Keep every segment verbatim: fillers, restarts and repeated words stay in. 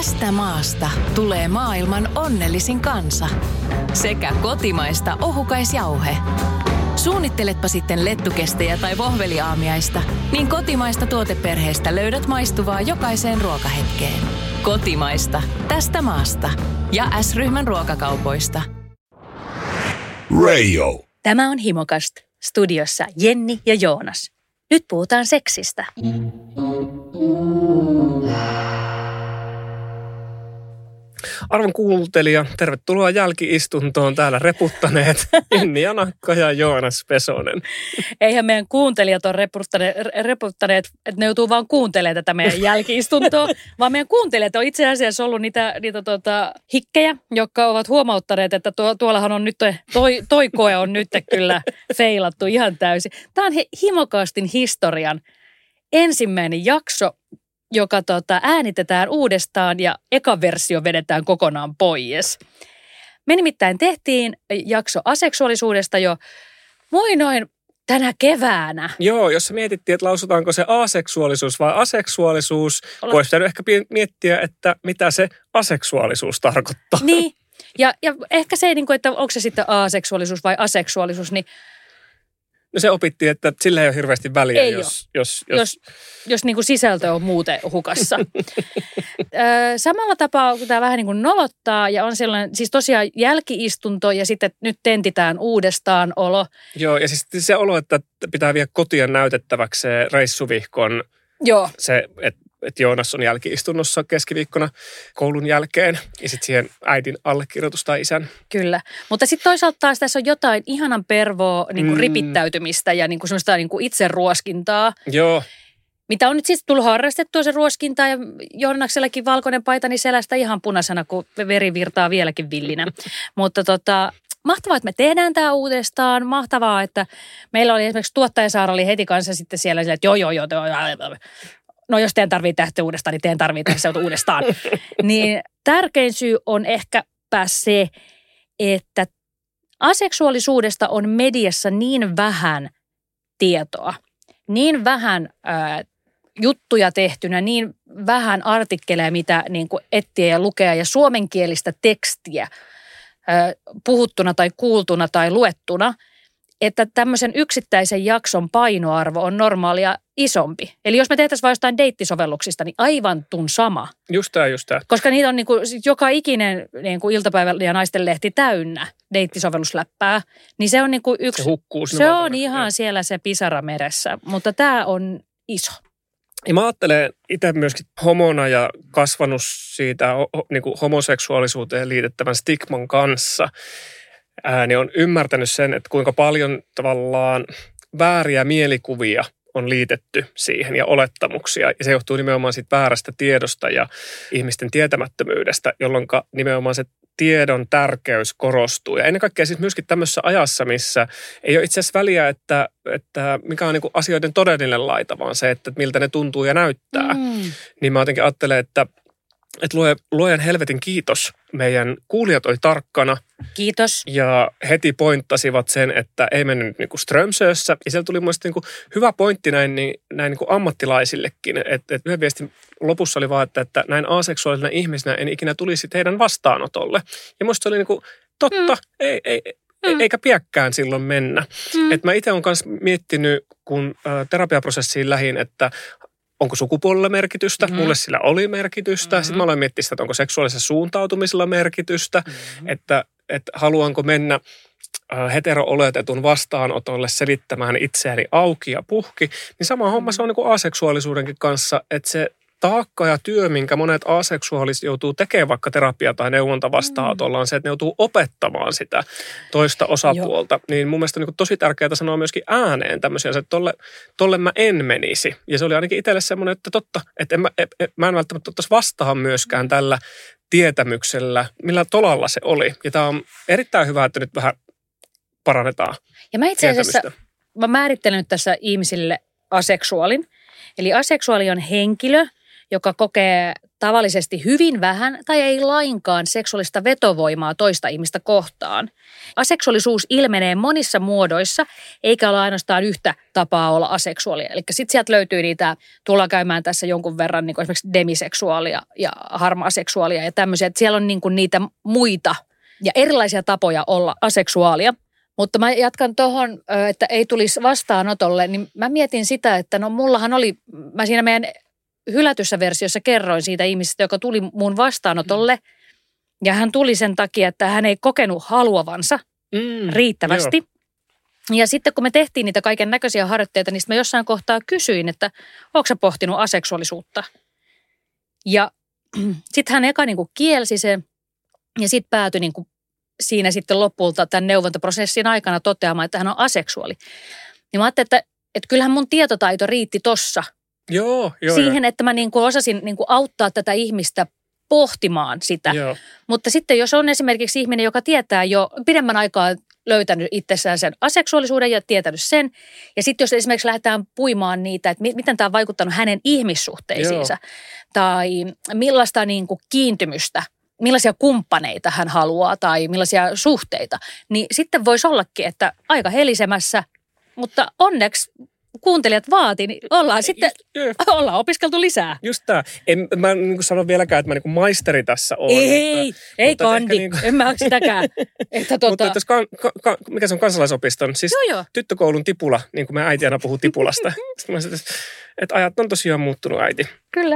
Tästä maasta tulee maailman onnellisin kansa. Sekä kotimaista ohukaisjauhe. Suunnitteletpa sitten lettukestejä tai vohveliaamiaista, niin kotimaista tuoteperheestä löydät maistuvaa jokaiseen ruokahetkeen. Kotimaista. Tästä maasta. Ja S-ryhmän ruokakaupoista. Radio. Tämä on Himokast. Studiossa Jenni ja Joonas. Nyt puhutaan seksistä. Arvon kuuntelija, tervetuloa jälki-istuntoon. Täällä reputtaneet Jenni Janakka ja Joonas Pesonen. Eihän meidän kuuntelijat ole reputtaneet, reputtaneet, että ne joutuu vaan kuuntelemaan tätä meidän jälki-istuntoa, vaan meidän kuuntelijat on itse asiassa ollut niitä, niitä tota, hikkejä, jotka ovat huomauttaneet, että tuo, tuollahan on nyt, toi, toi koe on nyt kyllä feilattu ihan täysin. Tämä on Himokastin historian ensimmäinen jakso, joka tota, äänitetään uudestaan ja eka versio vedetään kokonaan pois. Me nimittäin tehtiin jakso aseksuaalisuudesta jo muinoin tänä keväänä. Joo, jos mietittiin, että lausutaanko se aseksuaalisuus vai aseksuaalisuus, voisi pitänyt ehkä miettiä, että mitä se aseksuaalisuus tarkoittaa. Niin, ja, ja ehkä se, että onko se sitten aseksuaalisuus vai aseksuaalisuus, niin no se opittiin, että sillä ei ole hirveästi väliä, ei jos, jos, jos, jos, jos niin kuin sisältö on muuten hukassa. Samalla tapaa, kun tämä vähän niin kuin nolottaa ja on sellainen, siis tosiaan jälki-istunto ja sitten nyt tentitään uudestaan olo. Joo, ja siis se olo, että pitää viedä kotiin näytettäväksi se reissuvihkon, Joo. se, että että Joonas on jälki-istunnossa keskiviikkona koulun jälkeen ja sitten siihen äidin allekirjoitus tai isän. Kyllä, mutta sitten toisaalta taas tässä on jotain ihanan pervoa niin kuin mm. ripittäytymistä ja niin kuin semmoista niin kuin itseruoskintaa. Joo. Mitä on nyt siis tullut harrastettua se ruoskintaa ja Joonaksellakin valkoinen paitani selästä ihan punaisena, kun veri virtaa vieläkin villinä. Mutta tota, mahtavaa, että me tehdään tämä uudestaan. Mahtavaa, että meillä oli esimerkiksi tuottaja Saara oli heti kanssa sitten siellä, että joo, joo, joo, joo, joo. No jos teidän tarvitsee tehdä se uudestaan, niin teidän tarvitsee tehdä se uudestaan. Niin tärkein syy on ehkäpä se, että aseksuaalisuudesta on mediassa niin vähän tietoa, niin vähän ää, juttuja tehtynä, niin vähän artikkeleja, mitä niin kuin etsiä ja lukea ja suomenkielistä tekstiä ää, puhuttuna tai kuultuna tai luettuna, että tämmöisen yksittäisen jakson painoarvo on normaalia isompi. Eli jos me tehtäisiin vain jostain deittisovelluksista, niin aivan tun sama. Just tämä, just tämä. Koska niitä on niin kuin, joka ikinen niin kuin iltapäivä- ja naistenlehti täynnä deittisovellusläppää, niin se on niin kuin yksi. Se hukkuu. Se on ihan siellä se pisara meressä, mutta tämä on iso. Ja mä ajattelen itse myöskin homona ja kasvanut siitä niin kuin homoseksuaalisuuteen liitettävän stigman kanssa, ää, niin on ymmärtänyt sen, että kuinka paljon tavallaan vääriä mielikuvia on liitetty siihen ja olettamuksia. Ja se johtuu nimenomaan siitä väärästä tiedosta ja ihmisten tietämättömyydestä, jolloin nimenomaan se tiedon tärkeys korostuu. Ja ennen kaikkea siis myöskin tämmöisessä ajassa, missä ei ole itse asiassa väliä, että, että mikä on niin kuin asioiden todellinen laita, vaan se, että miltä ne tuntuu ja näyttää. Mm. Niin mä jotenkin ajattelen, että Että luojan helvetin kiitos. Meidän kuulijat oli tarkkana. Kiitos. Ja heti pointtasivat sen, että ei mennyt niin kuin Strömsössä. Ja siellä tuli mielestäni niin kuin hyvä pointti näin, niin, näin niin kuin ammattilaisillekin. Että et yhden viestin lopussa oli vaan, että, että näin aseksuaalisena ihmisenä en ikinä tulisi teidän vastaanotolle. Ja musta se oli niin kuin totta, mm. ei, ei, mm. eikä piäkkään silloin mennä. Mm. Että mä itse olen myös miettinyt, kun ä, terapiaprosessiin lähin, että onko sukupuolella merkitystä? Mm-hmm. Mulle sillä oli merkitystä. Mm-hmm. Sitten mä aloin miettiä sitä, että onko seksuaalisella suuntautumisella merkitystä. Mm-hmm. Että, että haluanko mennä hetero-oletetun vastaanotolle selittämään itseäni auki ja puhki. Niin sama homma se on niin kuin aseksuaalisuudenkin kanssa, että se taakka ja työ, minkä monet aseksuaaliset joutuu tekemään vaikka terapia- tai neuvontavastaanotolla, on se, että ne joutuu opettamaan sitä toista osapuolta. Joo. Niin mun mielestä on niin tosi tärkeää sanoa myöskin ääneen tämmöisiä, että tolle, tolle mä en menisi. Ja se oli ainakin itselle semmoinen, että totta, että en mä, et, et, mä en välttämättä ottaisi vastaan myöskään tällä tietämyksellä, millä tolalla se oli. Ja tämä on erittäin hyvä, että nyt vähän parannetaan ja mä itse asiassa, mä määrittelen nyt tässä ihmisille aseksuaalin. Eli aseksuaali on henkilö, joka kokee tavallisesti hyvin vähän tai ei lainkaan seksuaalista vetovoimaa toista ihmistä kohtaan. Aseksuaalisuus ilmenee monissa muodoissa, eikä ole ainoastaan yhtä tapaa olla aseksuaalia. Eli sitten sieltä löytyy niitä, tullaan käymään tässä jonkun verran niin kuin esimerkiksi demiseksuaalia ja harmaaseksuaalia ja tämmöisiä. Että siellä on niin kuin niitä muita ja erilaisia tapoja olla aseksuaalia. Mutta mä jatkan tuohon, että ei tulisi vastaanotolle, niin mä mietin sitä, että no mullahan oli, mä siinä meidän hylätyssä versiossa kerroin siitä ihmisestä, joka tuli mun vastaanotolle. Ja hän tuli sen takia, että hän ei kokenut haluavansa mm, riittävästi. Joo. Ja sitten kun me tehtiin niitä kaiken näköisiä harjoitteita, niin mä jossain kohtaa kysyin, että ootko sä pohtinut aseksuaalisuutta? Ja sitten hän eka niin kuin kielsi sen ja sitten päätyi niin kuin siinä sitten lopulta tämän neuvontaprosessin aikana toteamaan, että hän on aseksuaali. Niin mä ajattelin, että, että kyllähän mun tietotaito riitti tossa. Joo, joo, siihen, joo. että mä niin kuin osasin niin kuin auttaa tätä ihmistä pohtimaan sitä. Joo. Mutta sitten jos on esimerkiksi ihminen, joka tietää jo pidemmän aikaa löytänyt itsessään sen aseksuaalisuuden ja tietänyt sen. Ja sitten jos esimerkiksi lähdetään puimaan niitä, että miten tämä on vaikuttanut hänen ihmissuhteisiinsa. Joo. Tai millaista niin kuin kiintymystä, millaisia kumppaneita hän haluaa tai millaisia suhteita. Niin sitten voisi ollakin, että aika helisemässä, mutta onneksi kuuntelijat vaati, niin ollaan sitten, just, ollaan opiskeltu lisää. Just tämä. En mä niin sano vieläkään, että mä niin maisteri tässä olen. Ei, mutta, ei mutta että niin kuin, en mä ole sitäkään. Että tuota, mutta jos kan, ka, mikä se on kansalaisopiston? Siis joo, joo. tyttökoulun tipula, niin kuin me äiti aina puhuu tipulasta. Sitten mä sanoin, että ajat on tosiaan muuttunut, äiti. Kyllä.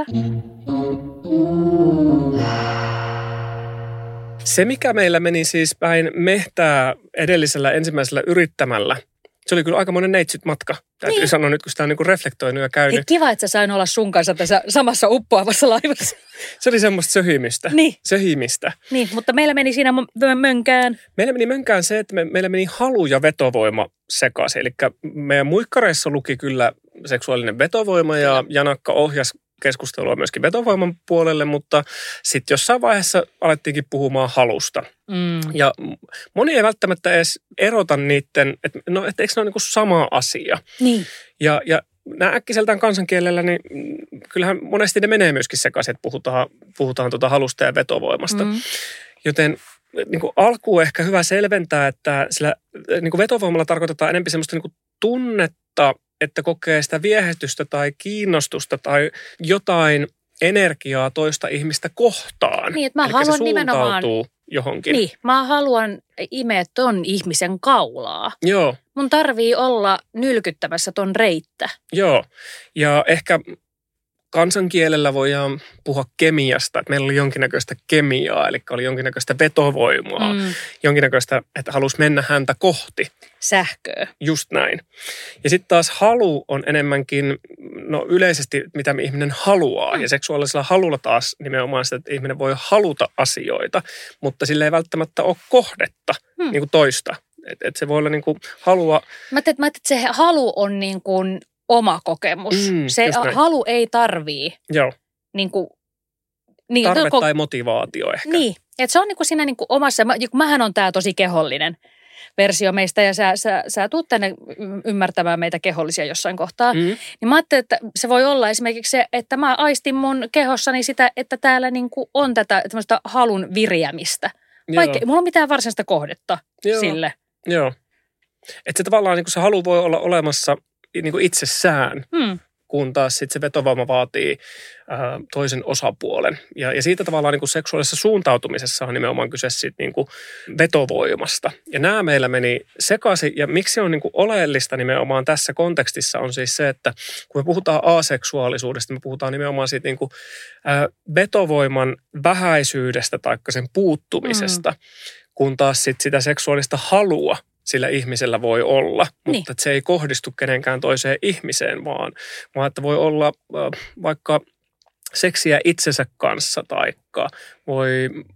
Se, mikä meillä meni siis päin mehtää edellisellä ensimmäisellä yrittämällä, se oli kyllä aikamoinen neitsyt matka. Täytyy niin. sanoa nyt, kun sitä on niin kuin reflektoinut ja käynyt. Hei, kiva, että sä sain olla sun kanssa tässä samassa uppoavassa laivassa. Se oli semmoista söhimistä. Niin. Söhimistä. Niin, mutta meillä meni siinä mönkään. Meillä meni mönkään se, että me, meillä meni halu ja vetovoima sekaisin. Eli meidän muikkareissa luki kyllä seksuaalinen vetovoima ja Janakka ohjasi keskustelua myöskin vetovoiman puolelle, mutta sitten jossain vaiheessa alettiinkin puhumaan halusta. Mm. Ja moni ei välttämättä edes erota niiden, että no, et eikö ne ole niin kuin sama asia. Niin. Ja, ja nämä äkkiseltään kansankielellä, niin kyllähän monesti ne menee myöskin sekaisin, että puhutaan, puhutaan tuota halusta ja vetovoimasta. Mm. Joten niin kuin alkuun ehkä hyvä selventää, että sillä niin kuin vetovoimalla tarkoitetaan enemmän semmoista niin kuin tunnetta, että kokee sitä viehätystä tai kiinnostusta tai jotain energiaa toista ihmistä kohtaan. Niin, että mä Eli haluan se nimenomaan johonkin. Niin, mä haluan imeä ton ihmisen kaulaa. Joo. Mun tarvii olla nylkyttämässä ton reittä. Joo, ja ehkä kansankielellä voidaan puhua kemiasta, että meillä oli jonkinnäköistä kemiaa, eli oli jonkinnäköistä vetovoimaa, mm. jonkinnäköistä, että halusi mennä häntä kohti. Sähköä. Just näin. Ja sitten taas halu on enemmänkin, no yleisesti mitä ihminen haluaa, mm. ja seksuaalisella halulla taas nimenomaan sitä, että ihminen voi haluta asioita, mutta sillä ei välttämättä ole kohdetta mm. niin kuin toista. Että et se voi olla niin kuin halua. Mä ajattelin, että se halu on niin kuin oma kokemus. Mm, se halu ei tarvii. Joo. Niin kuin, niin, tarve ko- tai motivaatio ehkä. Niin, että se on niin kuin siinä niin kuin omassa, mä, mähän on tää tosi kehollinen versio meistä ja sä, sä, sä tuut tänne ymmärtämään meitä kehollisia jossain kohtaa. Mm. Niin mä ajattelin, että se voi olla esimerkiksi se, että mä aistin mun kehossani sitä, että täällä niin kuin on tätä tämmöistä halun viriämistä. Vaikka ei mulla ole mitään varsinaista kohdetta Joo. sille. Joo. Että se tavallaan niin kuin se halu voi olla olemassa niin kuin itsessään, hmm. kun taas sit se vetovoima vaatii ää, toisen osapuolen. Ja, ja siitä tavallaan niin kuin seksuaalisessa suuntautumisessa on nimenomaan kyse siitä niin kuin vetovoimasta. Ja nämä meillä meni sekaisin. Ja miksi on niin kuin oleellista nimenomaan tässä kontekstissa on siis se, että kun me puhutaan aseksuaalisuudesta, me puhutaan nimenomaan siitä niin kuin, ää, vetovoiman vähäisyydestä tai sen puuttumisesta, hmm. kun taas sit sitä seksuaalista halua sillä ihmisellä voi olla, mutta niin. se ei kohdistu kenenkään toiseen ihmiseen, vaan, vaan että voi olla äh, vaikka seksiä itsensä kanssa tai voi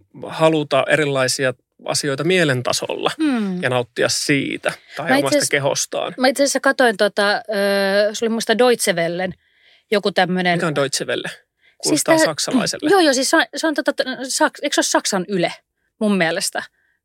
haluta erilaisia asioita mielentasolla hmm. ja nauttia siitä tai mä omasta kehostaan. Mä itse asiassa katsoin, tota, äh, se oli muista Deutsche Wellen, joku tämmöinen. Mikä on Deutsche Welle? Kuulostaa siis tää, saksalaiselle. Joo, joo, siis se on, se on tota, saks, eikö se ole Saksan Yle mun mielestä?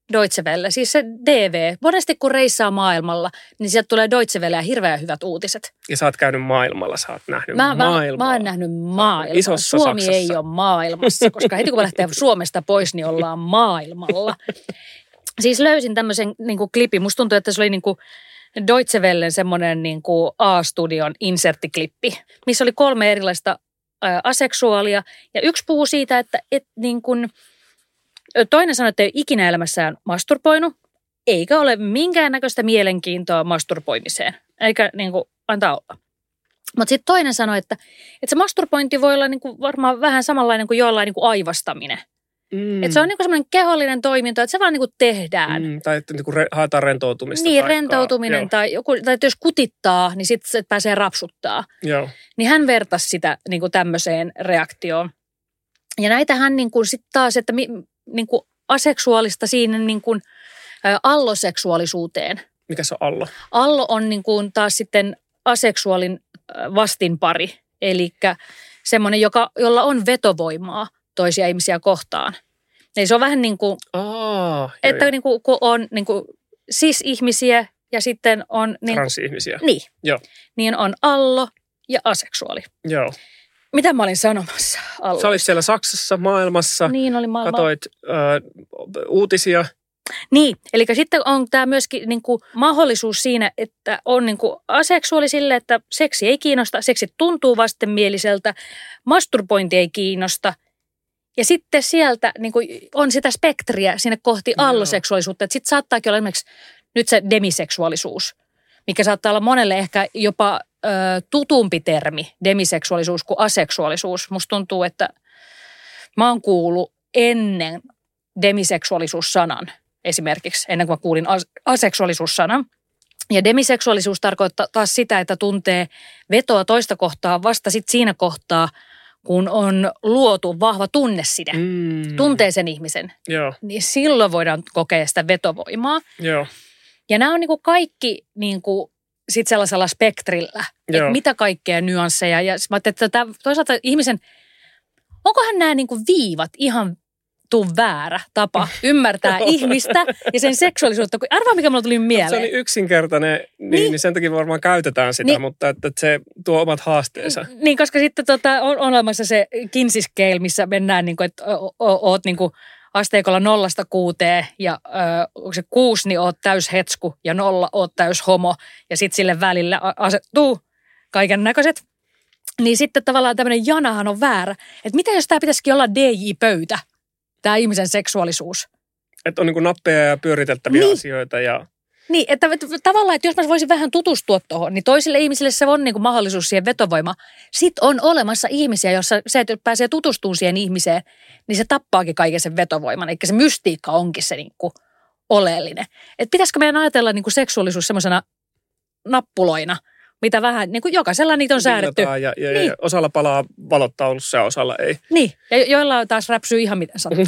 Deutsche Welle, siis se D V. Monesti kun reissaa maailmalla, niin sieltä tulee Deutsche Welle ja hirveän hyvät uutiset. Ja sä oot käynyt maailmalla, sä oot nähnyt mä, maailmaa. Mä, mä oon nähnyt maailmaa. Isossa Suomi Saksassa. ei ole maailmassa, koska heti kun mä lähtee Suomesta pois, niin ollaan maailmalla. Siis löysin tämmöisen niin kuin klipin. Musta tuntuu, että se oli niin kuin Deutsche Wellen semmoinen niin kuin A-studion inserttiklippi, missä oli kolme erilaista ä, aseksuaalia. Ja yksi puhuu siitä, että et, niin kuin, toinen sanoi, että ei ikinä elämässään masturboinut, eikä ole minkäännäköistä mielenkiintoa masturboimiseen, eikä niin kuin, antaa olla. Mutta sitten toinen sanoi, että, että se masturbointi voi olla niin kuin varmaan vähän samanlainen kuin jollain niin kuin aivastaminen. Mm. Että se on niinku semmoinen kehollinen toiminto, että se vaan niinku tehdään. Mm, tai että niinku re, haetaan rentoutumista. Niin, taikkaa. rentoutuminen Joo. tai, joku, tai jos kutittaa, niin sitten se pääsee rapsuttaa. Joo. Niin hän vertasi sitä niinku tämmöiseen reaktioon. Ja näitähän niinku sitten taas, että mi, niinku aseksuaalista siinä niinku, ä, alloseksuaalisuuteen. Mikä se on allo? Allo on niinku taas sitten aseksuaalin vastinpari. Eli semmoinen, joka, jolla on vetovoimaa toisia ihmisiä kohtaan. Eli se on vähän niin kuin, Aa, että joo, niin kuin, kun on niin kuin cis-ihmisiä ja sitten on niin transihmisiä. Niin. Joo. Niin on allo ja aseksuaali. Joo. Mitä mä olin sanomassa allo? Sä olit siellä Saksassa, maailmassa. Niin oli maailma. Katoit äh, uutisia. Niin, eli sitten on tämä myöskin niin kuin mahdollisuus siinä, että on niin kuin aseksuaali sille, että seksi ei kiinnosta, seksi tuntuu vastenmieliseltä, masturbointi ei kiinnosta. Ja sitten sieltä niin kuin on sitä spektriä sinne kohti alloseksuaalisuutta, että sitten saattaakin olla esimerkiksi nyt se demiseksuaalisuus, mikä saattaa olla monelle ehkä jopa ö, tutumpi termi, demiseksuaalisuus kuin aseksuaalisuus. Musta tuntuu, että mä oon kuullut ennen demiseksuaalisuus-sanan esimerkiksi, ennen kuin mä kuulin aseksuaalisuus-sanan. Ja demiseksuaalisuus tarkoittaa taas sitä, että tuntee vetoa toista kohtaa vasta sitten siinä kohtaa, kun on luotu vahva tunneside, mm. tuntee sen ihmisen, Joo. niin silloin voidaan kokea sitä vetovoimaa. Joo. Ja nämä on niin kuin kaikki niin kuin sit sellaisella spektrillä, Joo. että mitä kaikkea nyansseja. Ja mä ajattelin, että tämä, toisaalta ihmisen, onkohan nämä niin kuin viivat ihan tuu väärä tapa ymmärtää ihmistä ja sen seksuaalisuutta. Arvaa, mikä mulla tuli mieleen. Se on niin yksinkertainen, niin, niin. niin sen takia varmaan käytetään sitä, niin. mutta että, että se tuo omat haasteensa. Niin, koska sitten tota, on, on olemassa se Kinsey scale, missä mennään, niin kuin, että o, o, oot niin kuin asteikolla nollasta kuuteen ja ö, onko se kuusi, niin oot täys hetsku ja nolla oot täys homo ja sitten sille välillä asettuu kaiken näköiset. Niin sitten tavallaan tämmöinen janahan on väärä. Että mitä jos tämä pitäisikin olla D J-pöytä? Tämä ihmisen seksuaalisuus. Että on niin kuin nappeja ja pyöriteltäviä niin. asioita. Ja... Niin, että tavallaan, että jos mä voisin vähän tutustua tuohon, niin toisille ihmisille se on niin kuin mahdollisuus siihen vetovoimaan. Sitten on olemassa ihmisiä, jossa se, että pääsee tutustumaan siihen ihmiseen, niin se tappaakin kaiken sen vetovoiman. Eli se mystiikka onkin se niin kuin oleellinen. Että pitäisikö meidän ajatella niin kuin seksuaalisuus semmoisena nappuloina, mitä vähän, niin kuin jokaisella niitä on säädetty. Ja, ja, ja, niin. ja osalla palaa valottaulussa ja osalla ei. Niin, ja joilla taas räpsyy ihan miten sattuu.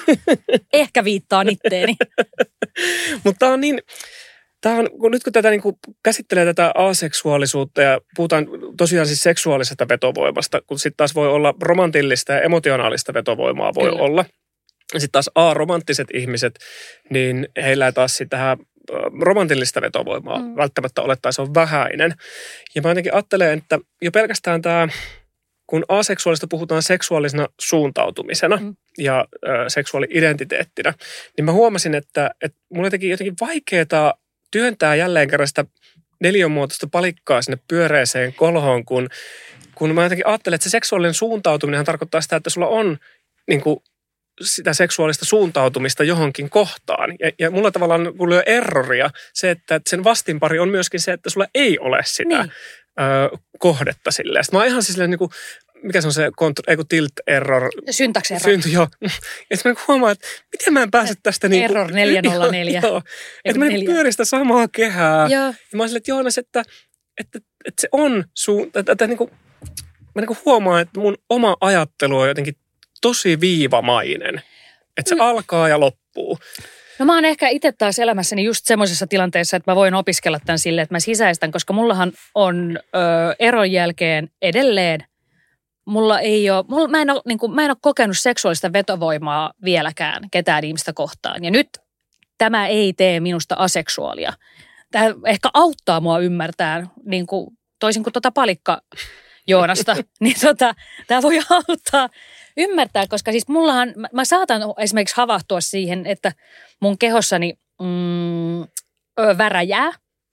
Ehkä viittaa itteeni. Mutta tämä on niin, tämä on, kun nyt kun tätä niin kuin käsittelee tätä aseksuaalisuutta ja puhutaan tosiaan siis seksuaalisesta vetovoimasta, kun sitten taas voi olla romantillista ja emotionaalista vetovoimaa voi Kyllä. olla. Ja sitten taas a-romanttiset ihmiset, niin heillä ei taas sitä romantillista vetovoimaa mm. välttämättä ole, tai se on vähäinen. Ja mä jotenkin ajattelen, että jo pelkästään tämä, kun aseksuaalista puhutaan seksuaalisena suuntautumisena mm. ja ö, seksuaali-identiteettinä, niin mä huomasin, että, että mulla jotenkin jotenkin vaikeaa työntää jälleen kerran sitä neliönmuotoista palikkaa sinne pyöreeseen kolhoon, kun, kun mä jotenkin ajattelen, että se seksuaalinen suuntautuminen tarkoittaa sitä, että sulla on niin kuin sitä seksuaalista suuntautumista johonkin kohtaan. Ja, ja mulla tavallaan kuulee erroria se, että sen vastinpari on myöskin se, että sulla ei ole sitä niin. ö, kohdetta silleen. Sitten mä oon ihan siis silleen niin kuin, mikä se on se kontr- ei kun tilt error. Syntax error. Synty, joo. Ja sitten mä huomaan, että miten mä en pääse tästä niin kuin. Error neljä nolla neljä. Joo, että mä en pyöri sitä samaa kehää. Joo. Ja mä oon silleen, että Joonas, että, että, että se on suun, että, että niin kuin, mä niin kuin huomaan, että mun oma ajattelu on jotenkin tosi viivamainen. Että se mm. alkaa ja loppuu. No mä oon ehkä itse taas elämässäni just semmoisessa tilanteessa, että mä voin opiskella tämän silleen, että mä sisäistän, koska mullahan on ö, eron jälkeen edelleen, mulla ei ole, mulla, mä, en ole, niin kuin, mä en ole kokenut seksuaalista vetovoimaa vieläkään ketään ihmistä kohtaan. Ja nyt tämä ei tee minusta aseksuaalia. Tämä ehkä auttaa mua ymmärtää, niin kuin, toisin kuin tuota palikka Joonasta, niin tota, tämä voi auttaa ymmärtää, koska siis mullahan, mä, mä saatan esimerkiksi havahtua siihen, että mun kehossani mm, ö, väräjää.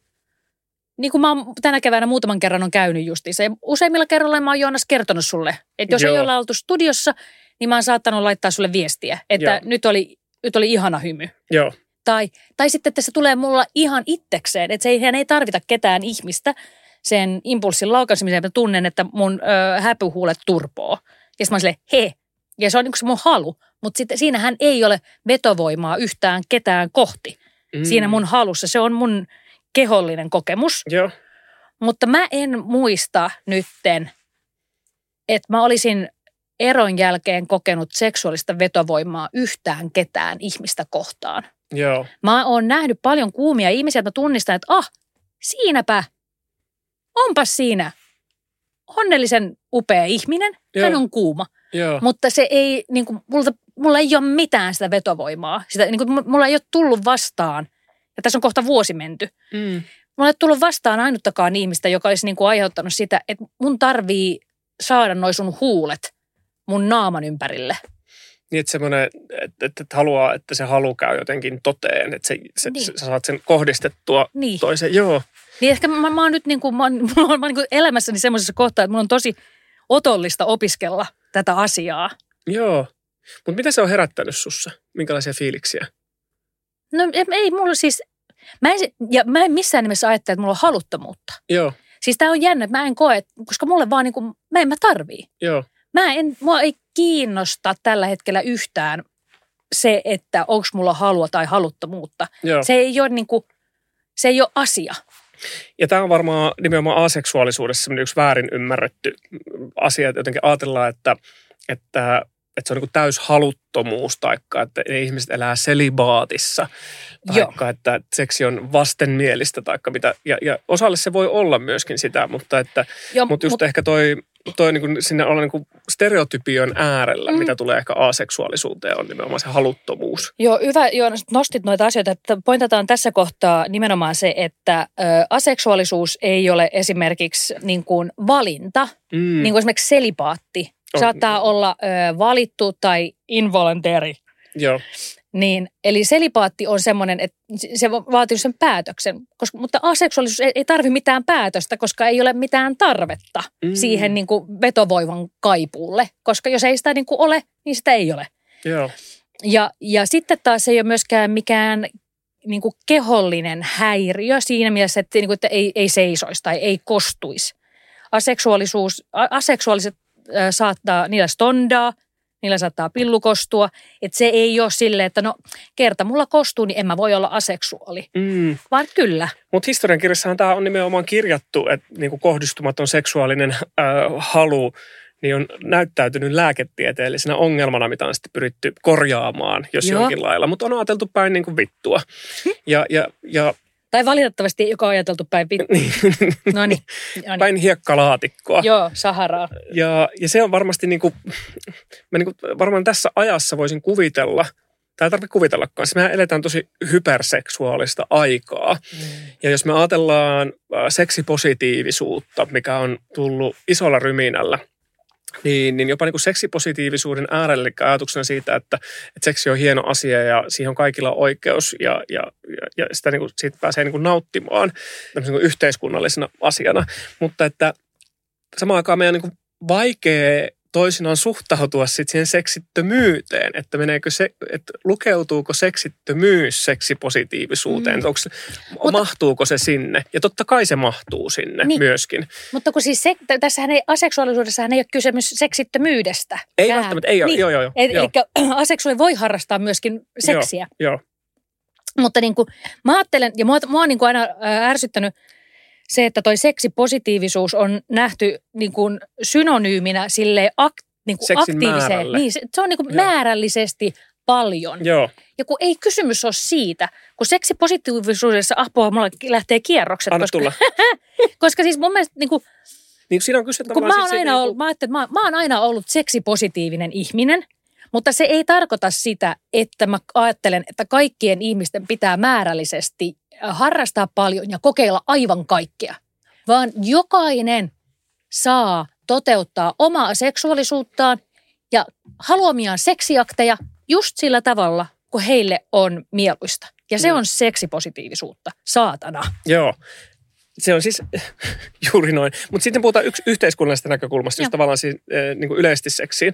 Niin kuin mä oon tänä keväänä muutaman kerran on käynyt justiinsa. Useimmilla kerralla mä oon Joonas kertonut sulle, että jos Joo. ei olla oltu studiossa, niin mä oon saattanut laittaa sulle viestiä, että nyt oli, nyt oli ihana hymy. Joo. Tai, tai sitten, että se tulee mulla ihan itsekseen, että se ei, ei tarvita ketään ihmistä sen impulssin laukaisemiseen, että tunnen, että mun ö, häpyhuulet turpoo. Ja sitten mä oon silleen, he. Ja se on niin kuin se mun halu. Mutta sitten siinähän ei ole vetovoimaa yhtään ketään kohti. Mm. Siinä mun halussa. Se on mun kehollinen kokemus. Joo. Mutta mä en muista nytten, että mä olisin eron jälkeen kokenut seksuaalista vetovoimaa yhtään ketään ihmistä kohtaan. Joo. Mä oon nähnyt paljon kuumia ihmisiä, että mä tunnistan, että ah, siinäpä, onpas siinä onnellisen upea ihminen, Joo. hän on kuuma. Joo. Mutta se ei, niin kuin, multa, mulla ei ole mitään sitä vetovoimaa. Sitä, niin kuin, mulla ei ole tullut vastaan, ja tässä on kohta vuosi menty. Mm. Mulla ei ole tullut vastaan ainuttakaan ihmistä, joka olisi niin kuin aiheuttanut sitä, että mun tarvii saada noi sun huulet mun naaman ympärille. Niin, että semmoinen, että, että haluaa, että se halu käy jotenkin toteen, että se, se, niin. sä saat sen kohdistettua niin. toiseen. Joo. Niin ehkä mä, mä oon nyt niin kuin, mä oon, mä oon niin kuin elämässäni semmoisessa kohtaa, että mun on tosi otollista opiskella tätä asiaa. Joo. Mutta mitä se on herättänyt sussa? Minkälaisia fiiliksiä? No ei mulla siis, mä en, ja mä en missään nimessä ajattele, että mulla on haluttomuutta. Joo. Siis tää on jännä, että mä en koe, koska mulle vaan niin kuin, mä en mä tarvii. Joo. Mä en, mua ei kiinnosta tällä hetkellä yhtään se, että onko mulla halua tai haluttomuutta. Joo. Se ei ole niin kuin, se ei ole asia. Ja tämä on varmaan nimenomaan aseksuaalisuudessa yksi väärin ymmärretty asia, että jotenkin ajatellaan, että, että, että se on niin kuin täys haluttomuus, taikka että ihmiset elää selibaatissa, taikka että seksi on vastenmielistä, taikka mitä, ja, ja osalle se voi olla myöskin sitä, mutta, että, Joo, mutta just mut, ehkä toi, toi niin kuin sinne olla niin kuin stereotypion äärellä, mm. mitä tulee ehkä aseksuaalisuuteen, on nimenomaan se haluttomuus. Joo, hyvä, joo, nostit noita asioita, että pointataan tässä kohtaa nimenomaan se, että ö, aseksuaalisuus ei ole esimerkiksi niin kuin valinta, mm. niin kuin esimerkiksi selibaatti. Saattaa olla ö, valittu tai involuntary. Joo. Niin, eli selibaatti on semmoinen, että se vaatii sen päätöksen. Koska, mutta aseksuaalisuus ei, ei tarvitse mitään päätöstä, koska ei ole mitään tarvetta mm. siihen niin kuin vetovoiman kaipuulle. Koska jos ei sitä niin kuin ole, niin sitä ei ole. Joo. Ja, ja sitten taas ei ole myöskään mikään niin kuin kehollinen häiriö siinä mielessä, että, niin kuin, että ei, ei seisoisi tai ei kostuisi. Aseksuaalisuus, aseksuaaliset saattaa, niillä stondaa, niillä saattaa pillukostua. Että se ei ole silleen, että no kerta mulla kostuu, niin en mä voi olla aseksuaali. Mm. Vaan kyllä. Mutta historiankirjassahan tämä on nimenomaan kirjattu, että niinku kohdistumaton seksuaalinen äh, halu niin on näyttäytynyt lääketieteellisenä ongelmana, mitä on sitten pyritty korjaamaan, jos Joo. jonkin lailla. Mutta on ajateltu päin niin kuin vittua. Ja, ja, ja tai valitettavasti joka on ajateltu päin vittua. No niin. Päin hiekkalaatikkoa. Joo, Saharaa. Ja, ja se on varmasti niin kuin, mä niin kuin varmaan tässä ajassa voisin kuvitella, tai ei tarvitse kuvitellakaan, siis mehän eletään tosi hyperseksuaalista aikaa. Mm. Ja jos me ajatellaan seksipositiivisuutta, mikä on tullut isolla ryminällä, Niin, niin jopa niin kuin seksipositiivisuuden äärelle, eli ajatuksena siitä, että, että seksi on hieno asia ja siihen on kaikilla oikeus ja, ja, ja sitä niin kuin, siitä pääsee niin kuin nauttimaan niin kuin yhteiskunnallisena asiana. Mutta että samaan aikaan meidän on niin kuin vaikea toisinaan suhtautua sitten siihen seksittömyyteen, että meneekö se, että lukeutuuko seksittömyys seksipositiivisuuteen, mm. onko se, Mutta, mahtuuko se sinne, ja totta kai se mahtuu sinne niin. myöskin. Mutta kun siis se, tässähän ei, aseksuaalisuudessahan ei ole kysymys seksittömyydestä. Ei Kään. välttämättä, ei ole, niin. joo joo joo. Eli aseksuaali voi harrastaa myöskin seksiä. Joo, joo. Mutta niin kuin, mä ajattelen, ja mua, mua on niin kuin aina ärsyttänyt se, että toi seksipositiivisuus on nähty niin kuin synonyyminä silleen ak, niin kuin aktiiviseen. Niin, se, se on niin kuin määrällisesti paljon. Joo. Ja kun ei kysymys ole siitä, kun seksipositiivisuudessa apua mulla lähtee kierrokset. Anna koska, tulla. koska siis mun mielestä niin kuin, niin siinä on kyse kun mä oon, aina ollut, mä, mä, mä oon aina ollut seksipositiivinen ihminen, Mutta se ei tarkoita sitä, että mä ajattelen, että kaikkien ihmisten pitää määrällisesti harrastaa paljon ja kokeilla aivan kaikkea. Vaan jokainen saa toteuttaa omaa seksuaalisuuttaan ja haluamiaan seksiakteja just sillä tavalla, kun heille on mieluista. Ja se on seksipositiivisuutta, saatana. Joo, se on siis juuri noin. Mutta sitten puhutaan yksi yhteiskunnallisesta näkökulmasta, just tavallaan siis, äh, niin kuin yleisesti seksiin.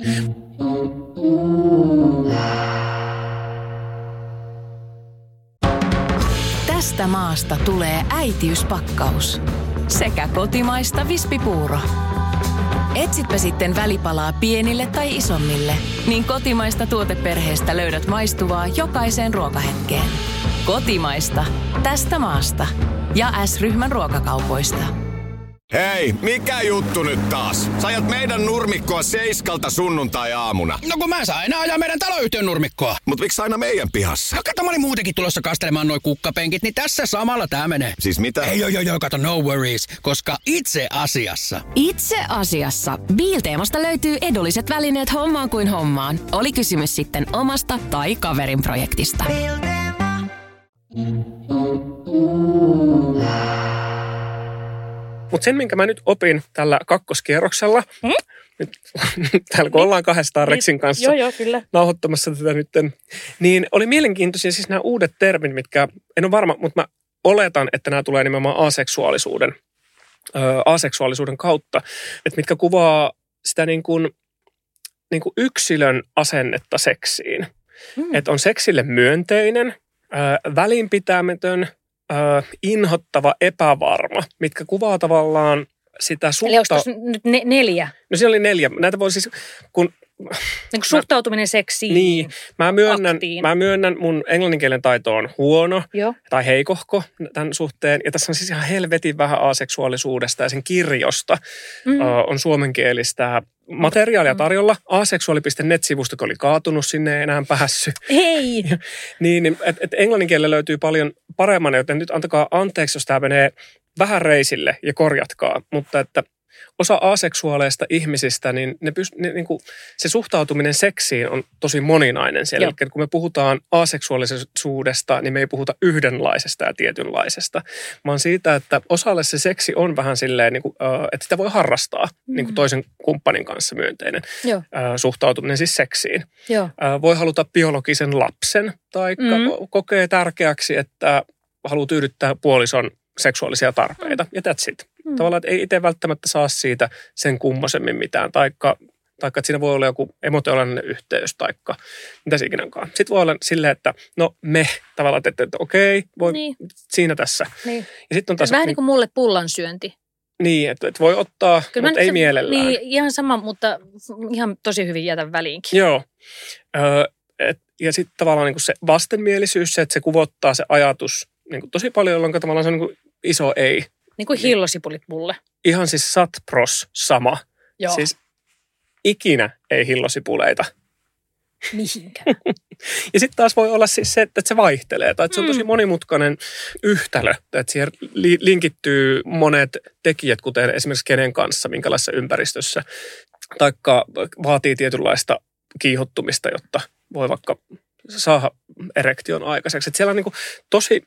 Tästä maasta tulee äitiyspakkaus. Sekä kotimaista vispipuuro. Etsitpä sitten välipalaa pienille tai isommille, niin kotimaista tuoteperheestä löydät maistuvaa jokaiseen ruokahetkeen. Kotimaista. Tästä maasta. Ja S-ryhmän ruokakaupoista. Hei, mikä juttu nyt taas? Sä ajat meidän nurmikkoa seiskalta sunnuntai-aamuna. No kun mä saan aina ajaa meidän taloyhtiön nurmikkoa. Mut miksi aina meidän pihassa? No kato, mä olin muutenkin tulossa kastelemaan noi kukkapenkit, niin tässä samalla tää menee. Siis mitä? Ei joo joo joo, kato, no worries, koska itse asiassa... Itse asiassa Biilteemasta löytyy edulliset välineet hommaan kuin hommaan. Oli kysymys sitten omasta tai kaverin projektista. Mutta sen, minkä mä nyt opin tällä kakkoskierroksella, hmm? nyt, täällä kun ollaan kahdestaan Rexin kanssa joo, joo, kyllä. nauhoittamassa tätä nyt, niin oli mielenkiintoisia siis nämä uudet termit, mitkä, en ole varma, mutta mä oletan, että nämä tulee nimenomaan aseksuaalisuuden, ö, aseksuaalisuuden kautta, että mitkä kuvaa sitä niin kuin, niin kuin yksilön asennetta seksiin. Hmm. Että on seksille myönteinen, ö, välinpitämätön, Äh, inhottava, epävarma, mitkä kuvaa tavallaan sitä suhta... Eli onko nyt ne- neljä? No siellä oli neljä. Näitä voi siis, kun... Niin kuin suhtautuminen seksiin. Niin. Mä myönnän, mä myönnän, mun englanninkielen taito on huono Joo. tai heikohko tämän suhteen. Ja tässä on siis ihan helvetin vähän aseksuaalisuudesta ja sen kirjosta mm. äh, on suomenkielistä materiaalia tarjolla. aseksuaali piste net-sivusto, oli kaatunut, sinne ei enää päässyt. Hei! niin, niin että et englanninkielellä löytyy paljon paremman, joten nyt antakaa anteeksi, jos tämä menee vähän reisille ja korjatkaa. Mutta että osa aseksuaaleista ihmisistä, niin, ne pyst- ne, niin kuin, se suhtautuminen seksiin on tosi moninainen siellä. Joo. Eli kun me puhutaan aseksuaalisuudesta, niin me ei puhuta yhdenlaisesta ja tietynlaisesta, vaan siitä, että osalle se seksi on vähän silleen, niin kuin, että sitä voi harrastaa mm. niin kuin toisen kumppanin kanssa myönteinen Joo. suhtautuminen siis seksiin. Joo. Voi haluta biologisen lapsen tai mm. kokee tärkeäksi, että haluaa tyydyttää puolison seksuaalisia tarpeita, mm. ja that's it. Mm. Tavallaan, että ei itse välttämättä saa siitä sen kummosemmin mitään, taikka, taikka että siinä voi olla joku emotionaalinen yhteys, taikka mitä ikinäkaan. Sitten voi olla silleen, että no me tavallaan, että, että okei, voi niin. siinä tässä. Niin. Ja sit on taas, vähän niin kuin mulle pullansyönti. Niin, että, että voi ottaa, kyllä mutta ei se, mielellään. Niin, ihan sama, mutta ihan tosi hyvin jätän väliinkin. Joo. Ö, et, ja sitten tavallaan niin kuin se vastenmielisyys, se, että se kuvottaa se ajatus niin kuin tosi paljon, jolloin tavallaan se on niin kuin iso ei. Niin kuin hillosipulit mulle. Ihan siis satpros sama. Joo. Siis ikinä ei hillosipuleita. Mihinkään. Ja sitten taas voi olla siis se, että se vaihtelee. Tai että se on tosi monimutkainen yhtälö. Että siihen linkittyy monet tekijät, kuten esimerkiksi kenen kanssa, minkälaisessa ympäristössä. Taikka vaatii tietynlaista kiihottumista, jotta voi vaikka saada erektion aikaiseksi. Että siellä on niin kuin tosi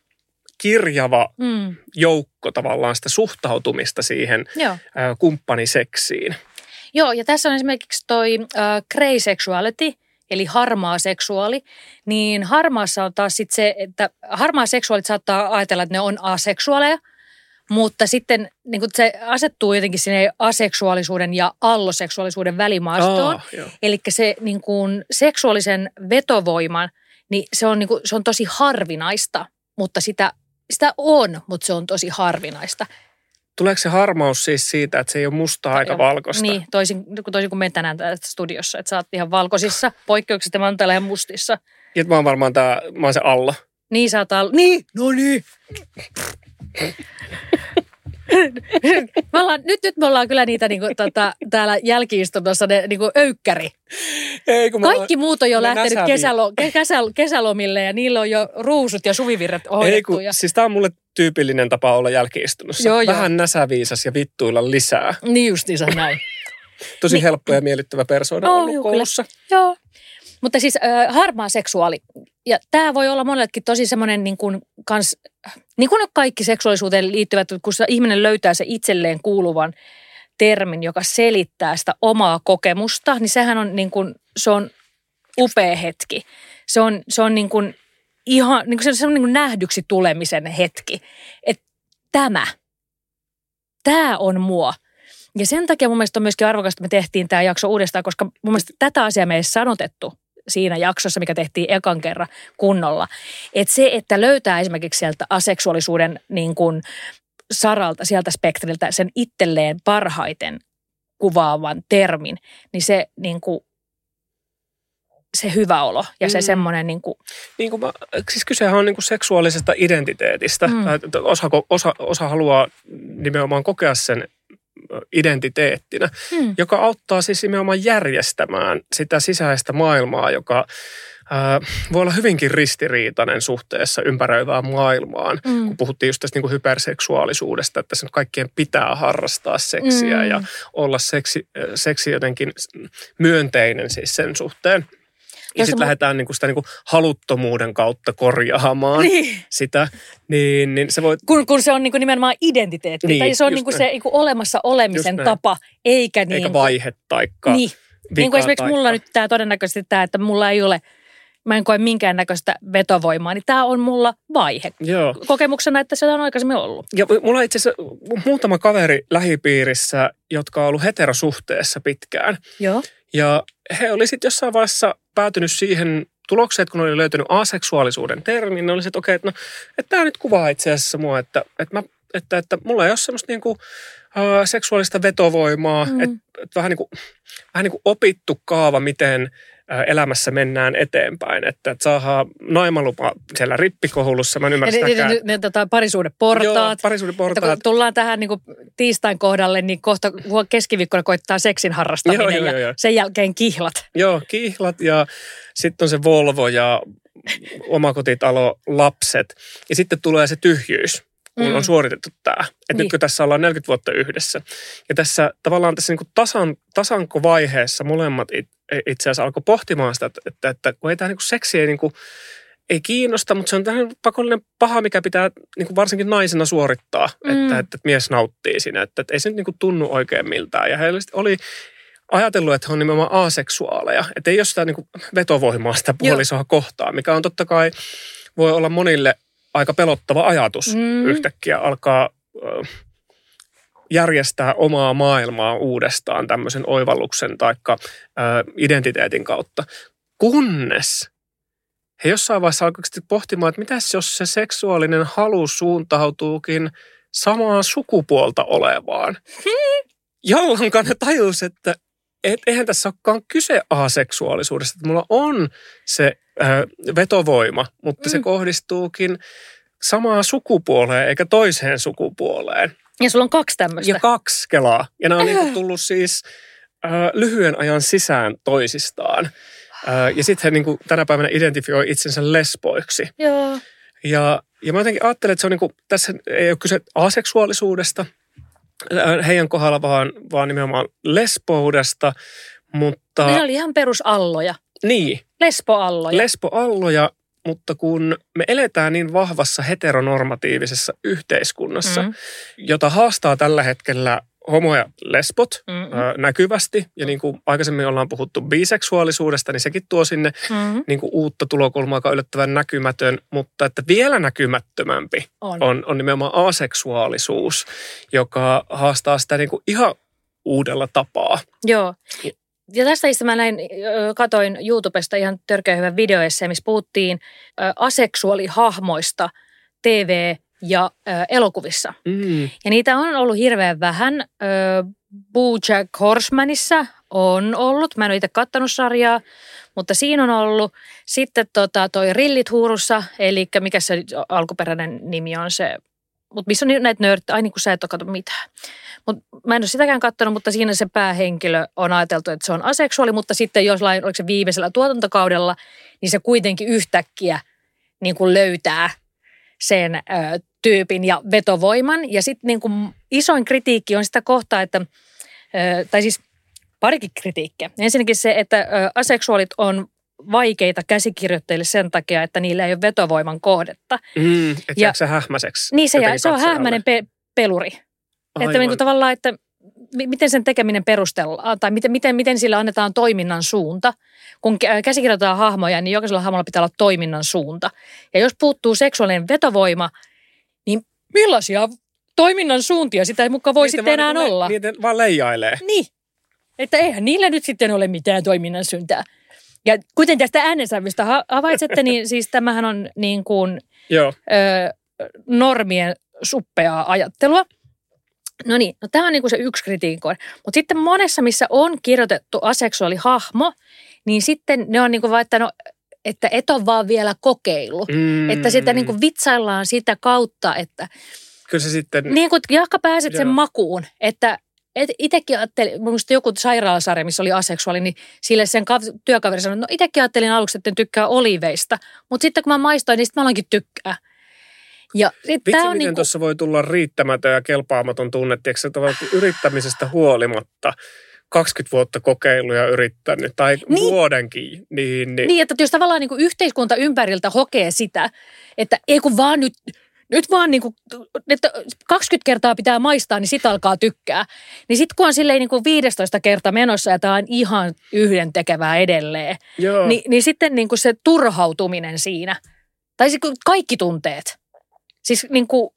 kirjava mm. joukko tavallaan sitä suhtautumista siihen Joo. Ä, kumppaniseksiin. Joo, ja tässä on esimerkiksi toi äh, grey sexuality, eli harmaa seksuaali. Niin harmaassa on taas sitten se, että harmaa seksuaalit saattaa ajatella, että ne on aseksuaaleja, mutta sitten niin kun se asettuu jotenkin sinne aseksuaalisuuden ja alloseksuaalisuuden välimaastoon. Oh, eli se niin kun seksuaalisen vetovoiman, niin se on, niin kun, se on tosi harvinaista, mutta sitä Sitä on, mutta se on tosi harvinaista. Tuleeko se harmaus siis siitä, että se ei ole mustaa aika valkoista? Niin, toisin, toisin kuin me tänään täällä studiossa, että sä oot ihan valkoisissa poikkeuksista, mä oon täällä ihan mustissa. Ja mä oon varmaan tää, mä oon se Allo. Niin, sä oot Allo. Niin, no niin. me ollaan, nyt, nyt me ollaan kyllä niitä niinku, tota, täällä jälki-istunnossa ne niinku öykkäri. Ei, kun Kaikki ollaan, muut on jo lähtenyt kesälo, kesä, kesälomille ja niillä on jo ruusut ja suvivirret hoidettu. Ei, kun, ja... Siis tää on mulle tyypillinen tapa olla jälki-istunnossa. Joo, Vähän jo. näsäviisas ja vittuilla lisää. Niin justiinsa näin. Tosi niin, helppo ja miellyttävä persoona no, ollut koulussa. Joo. Mutta siis äh, harmaa seksuaali. Ja tämä voi olla monellekin tosi semmoinen niin kuin kans, niin kuin kaikki seksuaalisuuteen liittyvät, kun ihminen löytää se itselleen kuuluvan termin, joka selittää sitä omaa kokemusta, niin sehän on niin kuin, se on upea hetki. Se on, se on niin kuin ihan, niin kuin se on niin kuin nähdyksi tulemisen hetki. Että tämä, tämä on mua. Ja sen takia mun mielestä on myöskin arvokasta, että me tehtiin tämä jakso uudestaan, koska mun mielestä tätä asiaa me ei sanotettu siinä jaksossa, mikä tehtiin ekan kerran kunnolla. Että se, että löytää esimerkiksi sieltä aseksuaalisuuden niin kuin saralta, sieltä spektriltä sen itselleen parhaiten kuvaavan termin, niin se niin kuin se hyvä olo ja se mm. semmoinen niin kuin... Niin kuin mä, siis kysehän on niin kuin seksuaalisesta identiteetistä. Mm. Osa, osa, osa haluaa nimenomaan kokea sen identiteettinä, mm. joka auttaa siis nimenomaan järjestämään sitä sisäistä maailmaa, joka ää, voi olla hyvinkin ristiriitainen suhteessa ympäröivään maailmaan. Mm. Kun puhuttiin just tästä niin kuin hyperseksuaalisuudesta, että sen kaikkien pitää harrastaa seksiä mm. ja olla seksi, seksi jotenkin myönteinen siis sen suhteen. Ja sitten mun... lähdetään niinku sitä niinku haluttomuuden kautta korjaamaan niin. sitä, niin, niin se voi... Kun, kun se on niinku nimenomaan identiteetti, niin, tai se on niinku se niinku olemassa olemisen tapa, eikä niin... Eikä vaihe taikka niin. Niin kuin esimerkiksi taikka. Mulla nyt tämä todennäköisesti tämä, että mulla ei ole, mä en koe minkäännäköistä vetovoimaa, niin tämä on mulla vaihe. Joo. Kokemuksena, että se on aikaisemmin ollut. Ja mulla on itse asiassa muutama kaveri lähipiirissä, jotka on ollut heterosuhteessa pitkään. Joo. Ja he oli sitten jossain vaiheessa päätynyt siihen tulokseen, että kun oli löytänyt aseksuaalisuuden termin, ne oli että okei, okay, että, no, että tämä nyt kuvaa itse asiassa mua, että, että, mä, että, että mulla ei ole semmoista niinku, uh, seksuaalista vetovoimaa, mm. että, että vähän, niin kuin, vähän niin kuin opittu kaava, miten elämässä mennään eteenpäin, että, että saadaan naimalupa siellä rippikoulussa, mä en ymmärrä sitäkään. Ne, ne, ne, ne parisuudeportaat. Joo, parisuudeportaat. Kun tullaan tähän niin kuin tiistain kohdalle, niin kohta keskiviikkona koittaa seksin harrastaminen joo, joo, ja joo. sen jälkeen kihlat. Joo, kihlat ja sitten on se Volvo ja omakotitalo, lapset ja sitten tulee se tyhjyys, kun mm. on suoritettu tämä. Että niin. Nyt kun tässä ollaan neljäkymmentä vuotta yhdessä. Ja tässä tavallaan tässä niin kuin tasan, tasankovaiheessa molemmat itse asiassa alkoi pohtimaan sitä, että, että, että kun ei tämä niin kuin seksi ei, niin kuin, ei kiinnosta, mutta se on tämmöinen pakollinen paha, mikä pitää niin kuin varsinkin naisena suorittaa, mm. että, että, että mies nauttii siinä, että, että ei se nyt niin kuin tunnu oikein miltään. Ja he oli ajatellut, että he on nimenomaan aseksuaaleja, että ei ole sitä niin kuin vetovoimaa sitä puolisoa kohtaan, mikä on totta kai, voi olla monille aika pelottava ajatus mm. yhtäkkiä alkaa äh, järjestää omaa maailmaa uudestaan tämmöisen oivalluksen taikka äh, identiteetin kautta. Kunnes he jossain vaiheessa alkoivat pohtimaan, että mitäs jos se seksuaalinen halu suuntautuukin samaa sukupuolta olevaan. Jolloin ne tajus, että et, eihän tässä olekaan kyse aseksuaalisuudesta, että mulla on se äh, vetovoima, mutta mm. se kohdistuukin samaan sukupuoleen eikä toiseen sukupuoleen. Ja sulla on kaksi tämmöistä. Ja kaksi kelaa. Ja nämä on äh. niin tullut siis äh, lyhyen ajan sisään toisistaan. Äh, ja sitten he niin kuin tänä päivänä identifioi itsensä lesboiksi. Joo. Ja, ja mä jotenkin ajattelen, että se on niin kuin, tässä ei ole kyse aseksuaalisuudesta heidän kohdalla, vaan, vaan nimenomaan lesboudesta, mutta... Ne oli ihan perusalloja. Niin. Lesboalloja. Lesboalloja, mutta kun me eletään niin vahvassa heteronormatiivisessa yhteiskunnassa, mm. jota haastaa tällä hetkellä homo- ja lesbot mm-hmm. ää, näkyvästi, ja niin kuin aikaisemmin ollaan puhuttu biseksuaalisuudesta, niin sekin tuo sinne mm-hmm. niin kuin uutta tulokulmaa, joka on yllättävän näkymätön, mutta että vielä näkymättömämpi on, on, on nimenomaan aseksuaalisuus, joka haastaa sitä niin kuin ihan uudella tapaa. Joo. Ja tästä itse mä näin, katoin YouTubesta ihan törkeä hyvän videoesseen, missä puhuttiin aseksuaalihahmoista T V- ja ö, elokuvissa. Mm. Ja niitä on ollut hirveän vähän. Ö, BoJack Horsemanissa on ollut. Mä en ole itse kattanut sarjaa, mutta siinä on ollut. Sitten tota, toi Rillit huurussa, eli mikä se alkuperäinen nimi on se, mutta missä on näitä nörttejä, ai niin kuin sä et ole katsonut mitään. Mut mä en ole sitäkään katsonut, mutta siinä se päähenkilö on ajateltu, että se on aseksuaali, mutta sitten joslain, oliko se viimeisellä tuotantokaudella, niin se kuitenkin yhtäkkiä niin kuin löytää sen ö, tyypin ja vetovoiman. Ja sitten niin kuin isoin kritiikki on sitä kohtaa, että, ö, tai siis parikin kritiikkiä. Ensinnäkin se, että ö, aseksuaalit on vaikeita käsikirjoittajille sen takia, että niillä ei ole vetovoiman kohdetta. Mm, että jääkö se hähmäiseksi? Niin se, jää, se on hähmäinen pe- peluri. Aivan. Että niin kuin tavallaan, että miten sen tekeminen perustellaan tai miten, miten, miten sillä annetaan toiminnan suunta. Kun käsikirjoitetaan hahmoja, niin jokaisella hahmolla pitää olla toiminnan suunta. Ja jos puuttuu seksuaalinen vetovoima, niin millaisia toiminnan suuntia sitä ei mukaan voi niitä sitten enää le- olla? Niitä vaan leijailee. Niin. Että eihän niillä nyt sitten ole mitään toiminnan suuntaa. Ja kuten tästä äänensävystä havaitsette, niin siis tämähän on niin kuin Joo. Ö, normien suppeaa ajattelua. No niin, no tämä on niin kuin se yksi kritiikkoon. Mutta sitten monessa, missä on kirjoitettu aseksuaalihahmo, niin sitten ne on niin kuin vaan, että, no, että et ole vaan vielä kokeilu. Mm. Että sitä niin kuin vitsaillaan sitä kautta, että kyllä se sitten niin kuin jahka pääset Joo. sen makuun, että et itsekin ajattelin, minusta joku sairaalasarja, missä oli aseksuaali, niin sille sen työkaveri sanoi, että no itsekin ajattelin aluksi, että en tykkää oliiveista, mutta sitten kun mä maistoin, niin sitten mä aloinkin tykkää. Ja sit vitsi, on miten niinku tuossa voi tulla riittämätön ja kelpaamaton tunne, tiedätkö, että yrittämisestä huolimatta kaksikymmentä vuotta kokeiluja yrittänyt, tai niin, vuodenkin. Niin, niin. niin, että jos tavallaan niinku yhteiskunta ympäriltä hokee sitä, että ei kun vaan nyt, nyt vaan niinku, että kaksikymmentä kertaa pitää maistaa, niin sitä alkaa tykkää. Niin sitten kun on silleen niinku viisitoista kertaa menossa ja tämä on ihan yhdentekevää edelleen, niin, niin sitten niinku se turhautuminen siinä, tai siis kaikki tunteet. Siis niinku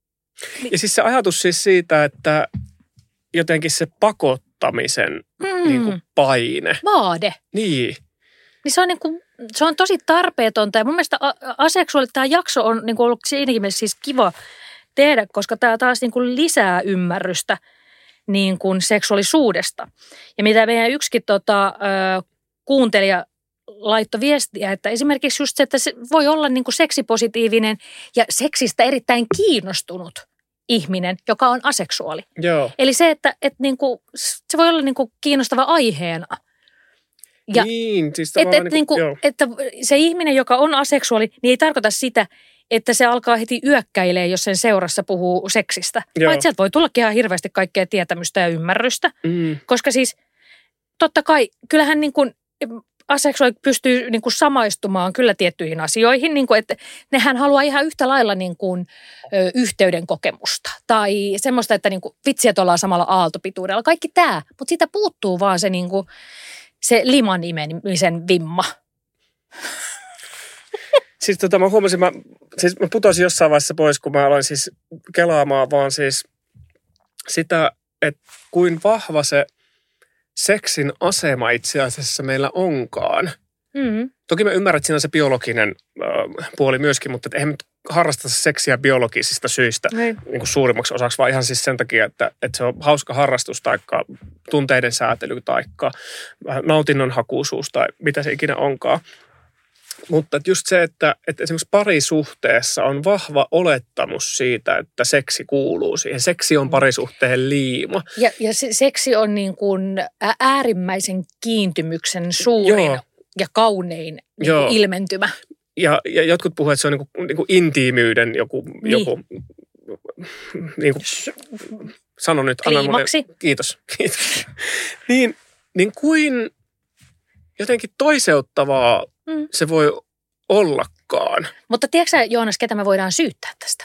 Ja siis se ajatus siis siitä, että jotenkin se pakottamisen mm. niin kuin paine. Vaade. Niin. Niin se on, niin kuin, se on tosi tarpeetonta ja mun mielestä aseksuaali, tämä jakso on niin kuin ollut siinäkin mielessä siis kiva tehdä, koska tämä taas niin kuin lisää ymmärrystä niin kuin seksuaalisuudesta. Ja mitä meidän yksikin tota, äh, kuuntelija laittoi viestiä, että esimerkiksi just se, että se voi olla niin kuin seksipositiivinen ja seksistä erittäin kiinnostunut ihminen, joka on aseksuaali. Joo. Eli se, että, että niin kuin, se voi olla niin kuin kiinnostava aiheena. Ja niin, siis et, et, niin kuin, niin kuin, että se ihminen, joka on aseksuaali, niin ei tarkoita sitä, että se alkaa heti yökkäilee, jos sen seurassa puhuu seksistä. Vaan sieltä voi tullakin ihan hirveästi kaikkea tietämystä ja ymmärrystä. Mm. Koska siis totta kai, kyllähän niin kuin aseksuaali pystyy niin kuin samaistumaan kyllä tiettyihin asioihin, niin kuin, että nehän haluaa ihan yhtä lailla niin kuin, ö, yhteyden kokemusta. Tai semmoista, että niin kuin, vitsi, että ollaan samalla aaltopituudella. Kaikki tämä, mutta siitä puuttuu vaan se, niin kuin, se liman imemisen vimma. Siis tota mä huomasin, mä, siis mä putosin jossain vaiheessa pois, kun mä aloin siis kelaamaan vaan siis sitä, että kuin vahva se seksin asema itse asiassa meillä onkaan. Mm. Toki mä ymmärrän, että siinä on se biologinen äh, puoli myöskin, mutta eihän nyt harrasteta seksiä biologisista syistä niin kuin suurimmaksi osaksi, vaan ihan siis sen takia, että, että se on hauska harrastus taikka tunteiden säätely taikka nautinnon hakuisuus tai mitä se ikinä onkaan. Mutta just se, että, että esimerkiksi parisuhteessa on vahva olettamus siitä, että seksi kuuluu siihen. Seksi on parisuhteen liima. Ja, ja se, seksi on niin kuin äärimmäisen kiintymyksen suurin Joo. ja kaunein niin kuin ilmentymä. Ja, ja jotkut puhuvat, että se on niin kuin, niin kuin intiimiyden joku... Niin. joku niin kuin, sano nyt. Kliimaksi. Mulle, kiitos. kiitos. niin, niin kuin jotenkin toiseuttavaa mm. se voi ollakaan. Mutta tiedätkö sä, Joonas, ketä me voidaan syyttää tästä?